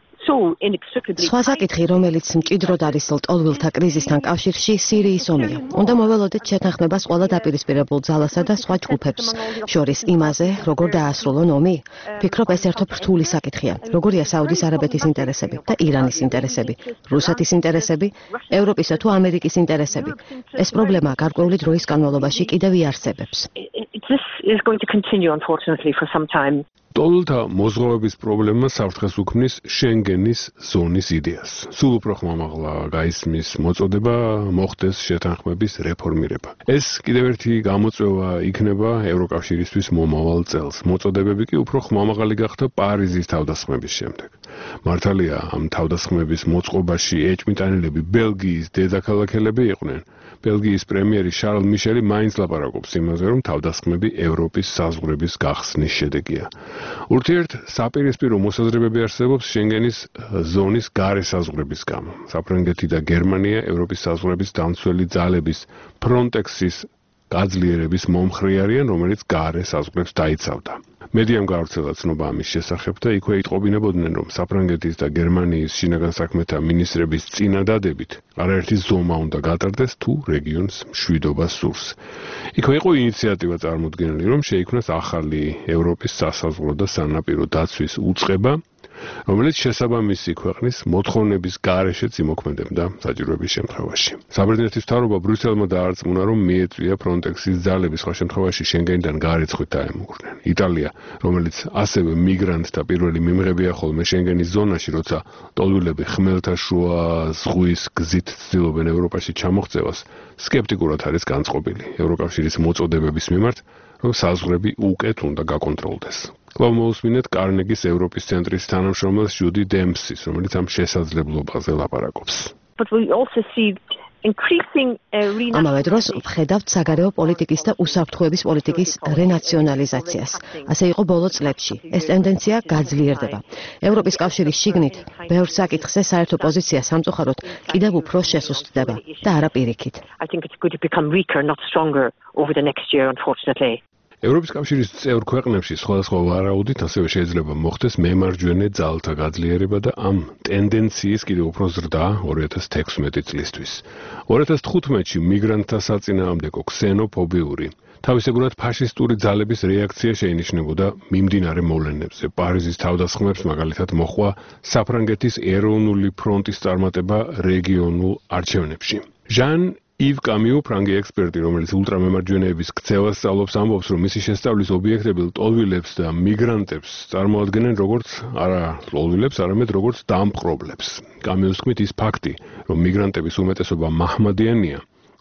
S3: სხვა საკითხი, რომელიც მჭიდროდ არის ლტოლვილთა კრიზისთან კავშირში, სირიის ომია. უნდა მოველოდეთ შეთანხმებას ყველა დაპირისპირებულ ძალასა და სხვა ჯგუფებს შორის იმაზე, როგორ დაასრულონ ომი. ფიქრობ, ეს ერთობ რთული საკითხია. როგორია საუდის არაბეთის ინტერესები და ირანის ინტერესები, რუსეთის ინტერესები, ევროპისა თუ ამერიკის ინტერესები. ეს პრობლემა გარკვეული დროის განმავლობაში კიდევ იარსებებს.
S1: This is going to continue unfortunately for some time.
S2: ლტოლვილთა მოზღვავების პრობლემა საფრთხეს უქმნის შენგენის ზონის იდეას. სულ უფრო ხმამაღლა გაისმის მოწოდება მოხდეს შეთანხმების რეფორმირება. ეს კიდევ ერთი გამოწვევა იქნება ევროკავშირისთვის მომავალ წელს. მოწოდებები კი უფრო ხმამაღალი გახდა პარიზის თავდასხმების შემდეგ. მართალია, ამ თავდასხმების მოწყობაში ეჭვმიტანილები ბელგიის დედაქალაქელები იყვნენ. ბელგიის პრემიერი შარლ მიშელი მაინც ლაპარაკობს იმაზე, რომ თავდასხმები ევროპის საზღვრების გახსნის შედეგია. ურთიერთ საპირისპირო მოსაზრებები არსებობს შენგენის ზონის გარე საზღვრების გამო. საფრანგეთი და გერმანია ევროპის საზღვრების დამცველი ძალების ფრონტექსის გაძლიერების მომხრე არიან, რომელიც გარე საზღვრებს დაიცავდა. მედიამ გავრცელა ცნობა ამის შესახებ და იქვე იტყობინებოდნენ, რომ საფრანგეთის და გერმანიის შინაგან საქმეთა მინისტრების წინადადებით არაერთი ზომა უნდა გატარდეს თუ რეგიონს მშვიდობა სურს. იქვე იყო ინიციატივა წარმოდგენილი, რომ შეიქმნას ახალი ევროპის სასაზღვრო და სანაპირო დაცვის უწყება, რომელიც შესაბამისი ქვეყნის მოთხოვნების გარეშეც იმოქმედებდა საჭიროების შემთხვევაში. საბერძნეთის მთავრობა ბრიუსელმა დაარწმუნა, რომ მიეწვია ფრონტექსის ძალები სხვა შემთხვევაში შენგენიდან გარეცხვით დაემუქრნენ. იტალია, რომელიც ასევე მიგრანტთა პირველი მიმღებია ხოლმე შენგენის ზონაში, როცა ლტოლვილები ხმელთაშუა ზღვის გზით ცდილობენ ევროპაში ჩამოღწევას, სკეპტიკურად არის განწყობილი ევროკავშირის მოწოდებების მიმართ, რომ საზღვრები უკეთ უნდა გაკონტროლდეს. კვლავ მოусმინეთ კარნეგის ევროპის ცენტრის თანამშრომელს ჯუდი დემპსის, რომელიც ამ შესაძლებლობაზე ლაპარაკობს.
S1: But we also see increasing
S3: ამავე დროს ვხედავთ საგარეო პოლიტიკის და უსაფრთხოების პოლიტიკის რენაციონალიზაციას. ასე იყო ბოლო წლებში. ეს ტენდენცია გაძლიერდება. ევროპის კავშირის შიგნით ბევრ საკითხზე საერთო პოზიცია სამწუხაროდ კიდევ უფრო შესუსტდება და არა პირიქით.
S1: I think it's going to become weaker, not stronger over the next year, unfortunately.
S2: ევროპის კავშირის წევრ ქვეყნებში სხვადასხვა ვარაუდით ასევე შეიძლება მოხდეს მემარჯვენე ძალთა გაძლიერება და ამ ტენდენციის კიდევ უფრო ზრდა ორი ათას თექვსმეტი წლისთვის. ორი ათას თხუთმეტში მიგრანტთა საწინააღმდეგო ქსენოფობიური თავისებურად ფაშისტური ძალების რეაქცია შეინიშნებოდა მიმდინარე მოვლენებზე. პარიზის თავდასხმებს მაგალითად მოჰყვა საფრანგეთის ეროვნული ფრონტის წარმატება რეგიონულ არჩევნებში. ჟან ივ კამიუ, ფრანგი ექსპერტი, რომელიც ულტრამემარჯვენეების ქცევას სწავლობს, ამბობს, რომ მისი შესწავლის ობიექტები ლტოლვილებს და მიგრანტებს წარმოადგენენ როგორც არა ლტოლვილებს, არამედ როგორც დამპყრობლებს. კამიუს თქმით, ის ფაქტი, რომ მიგრანტების უმეტესობა მაჰმადიანია,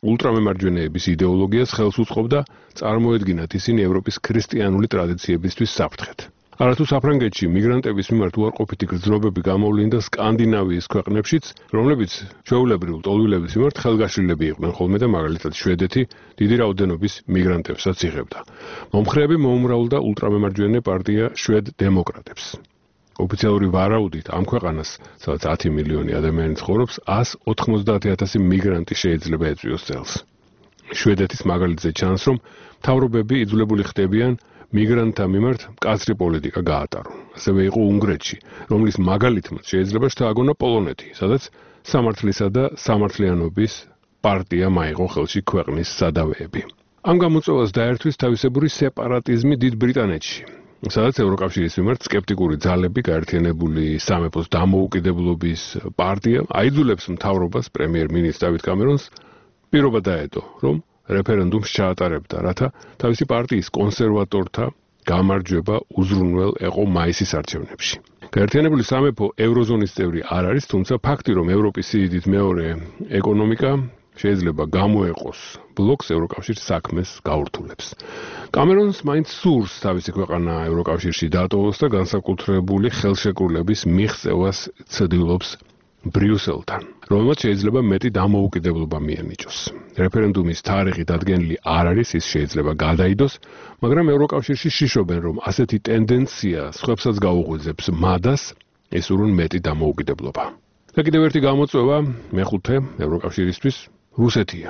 S2: ულტრამემარჯვენეების იდეოლოგიას ხელს უწყობდა, წარმოედგინათ ისინი ევროპის ქრისტიანული ტრადიციებისთვის საფრთხეთ. არათუ საფრანგეთში მიგრანტების მიმართ უარყოფითი გრძნობები გამოვლინდა სკანდინავიის ქვეყნებშიც, რომლებიც ჩვეულებრივ ტოლვილების მიმართ ხელგაშლილები იყვნენ ხოლმე და მაგალითად შვედეთი დიდი რაოდენობის მიგრანტებსაც იღებდა. მომხრეები მოუმრავლდა ულტრამემარჯვენე პარტია შვედ დემოკრატებს. ოფიციალური ვარაუდით ამ ქვეყანას, სადაც ათი მილიონი ადამიანი ცხოვრობს, ას ოთხმოცდაათი ათასი მიგრანტი შეიძლება ეწვიოს წელს. შვედეთის მაგალითზე ჩანს, რომ მთავრობები იძულებული ხდებიან მიგრანტთა მიმართ მკაცრი პოლიტიკა გაატარონ. ასევე იყო უნგრეთში, რომლის მაგალითმაც შეიძლება შთააგონა პოლონეთი, სადაც სამართლისა და სამართლიანობის პარტია მაიღო ხელში ქვეყნის სადავეები. ამ გამოწვევას დაერთვის თავისებური სეპარატიზმი დიდ ბრიტანეთში, სადაც ევროკავშირის მიმართ სკეპტიკური ძალები გაერთიანებული სამეფოს დამოუკიდებლობის პარტია აიძულებს მთავრობას პრემიერ-მინისტრ დავით კამერონს პირობა დაედო, რომ რეფერენდუმს ჩაატარებდა, რათა თავისი პარტიის კონსერვატორთა გამარჯვება უზრუნველ ეყო მაისის არჩევნებში. გაერთიანებული სამეფო ევროზონის წევრი არ არის, თუმცა ფაქტი, რომ ევროპის სიდიდით მეორე ეკონომიკა შეიძლება გამოეყოს ბლოკს ევროკავშირის საქმეს გაურთულებს. კამერონს მაინც სურს თავისი ქვეყანა ევროკავშირში დატოვოს და განსაკუთრებული ხელშეკრულების მიღწევას ცდილობს ბრიუსელთან, რომელმაც შეიძლება მეტი დამოუკიდებლობა მიენიჭოს. რეფერენდუმის თარიღი დადგენილი არ არის, ის შეიძლება გადაიდოს, მაგრამ ევროკავშირში შიშობენ, რომ ასეთი ტენდენცია სხვებსაც გაუღვიძებს მადას ესურონ მეტი დამოუკიდებლობა. და კიდევ ერთი გამოწვევა, მეხუთე ევროკავშირისთვის რუსეთია.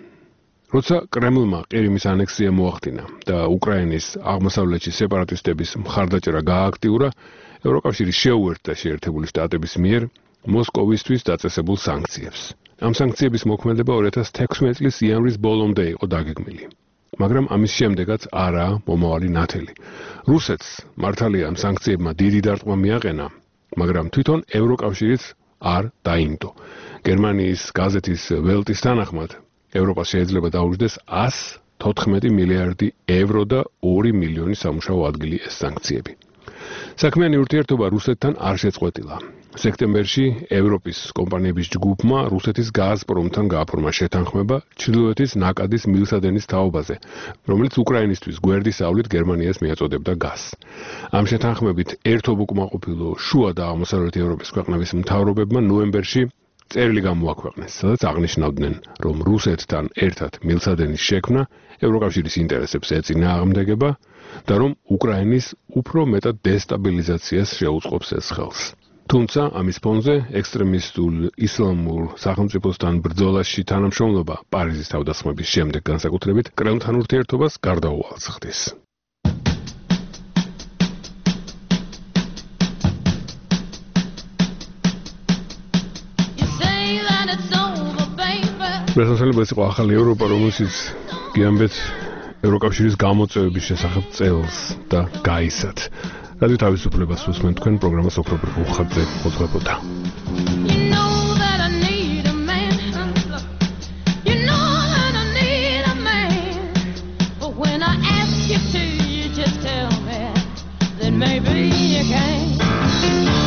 S2: როცა კრემლმა ყირიმის ანექსია მოახდინა და უკრაინის აღმოსავლეთში სეპარატისტების მხარდაჭერა გააქტიურა, ევროკავშირი შეუერთდა შეერთებული შტატების მიერ მოსკოვისთვის დაწესებულ სანქციებს. ამ სანქციების მოქმედება ორი ათას თექვსმეტი წლის იანვრის ბოლომდე იყო დაგეგმილი. მაგრამ ამის შემდეგაც არაა მომავალი ნათელი. რუსეთს მართალია ამ სანქციებმა დიდი დარტყმა მიაყენა, მაგრამ თვითონ ევროკავშირიც არ დაინდო. გერმანიის გაზეთის ველტის თანახმად, ევროპას შეიძლება დაუჯდეს ას თოთხმეტი მილიარდი ევრო და ორი მილიონი სამუშაო ადგილი ეს სანქციები. საქმიანი ურთიერთობა რუსეთთან არ შეწყვეტილა. სექტემბერში ევროპის კომპანიების ჯგუფმა რუსეთის გაზპრომთან გააფორმა შეთანხმება ჩრდილოეთის ნაკადის მილსადენის თაობაზე, რომელიც უკრაინისთვის გვერდის ავლით გერმანიას მიაწოდებდა გაზს. ამ შეთანხმებით ერთობ უკმაყოფილო შუა და აღმოსავლეთი ევროპის ქვეყნების მთავრობებმა ნოემბერში წერილი გამოაქვეყნეს, სადაც აღნიშნავდნენ, რომ რუსეთთან ერთად მილსადენის შექმნა ევროკავშირის ინტერესებს ეწინააღმდეგება და რომ უკრაინის უფრო მეტად დესტაბილიზაციას შეუწყობს ეს ხელს. თუმცა ამის ფონზე ექსტრემისტულ ისლამურ სახელმწიფოსთან ბრძოლაში თანამშრომლობა პარიზის თავდასხმების შემდეგ განსაკუთრებით კრემლთან ურთიერთობას გარდაუვალს ხდის. შესაძლოა ეს იყო ახალი ევროპა, რომელშიც გიამბეთ ევროკავშირის გამოწვევების შესახებ წელს და გაისად. რადიო თავისუფლებას უსმენთ თქვენ პროგრამას ოქროპირ უხადზე მოძღვებოდა. Maybe you can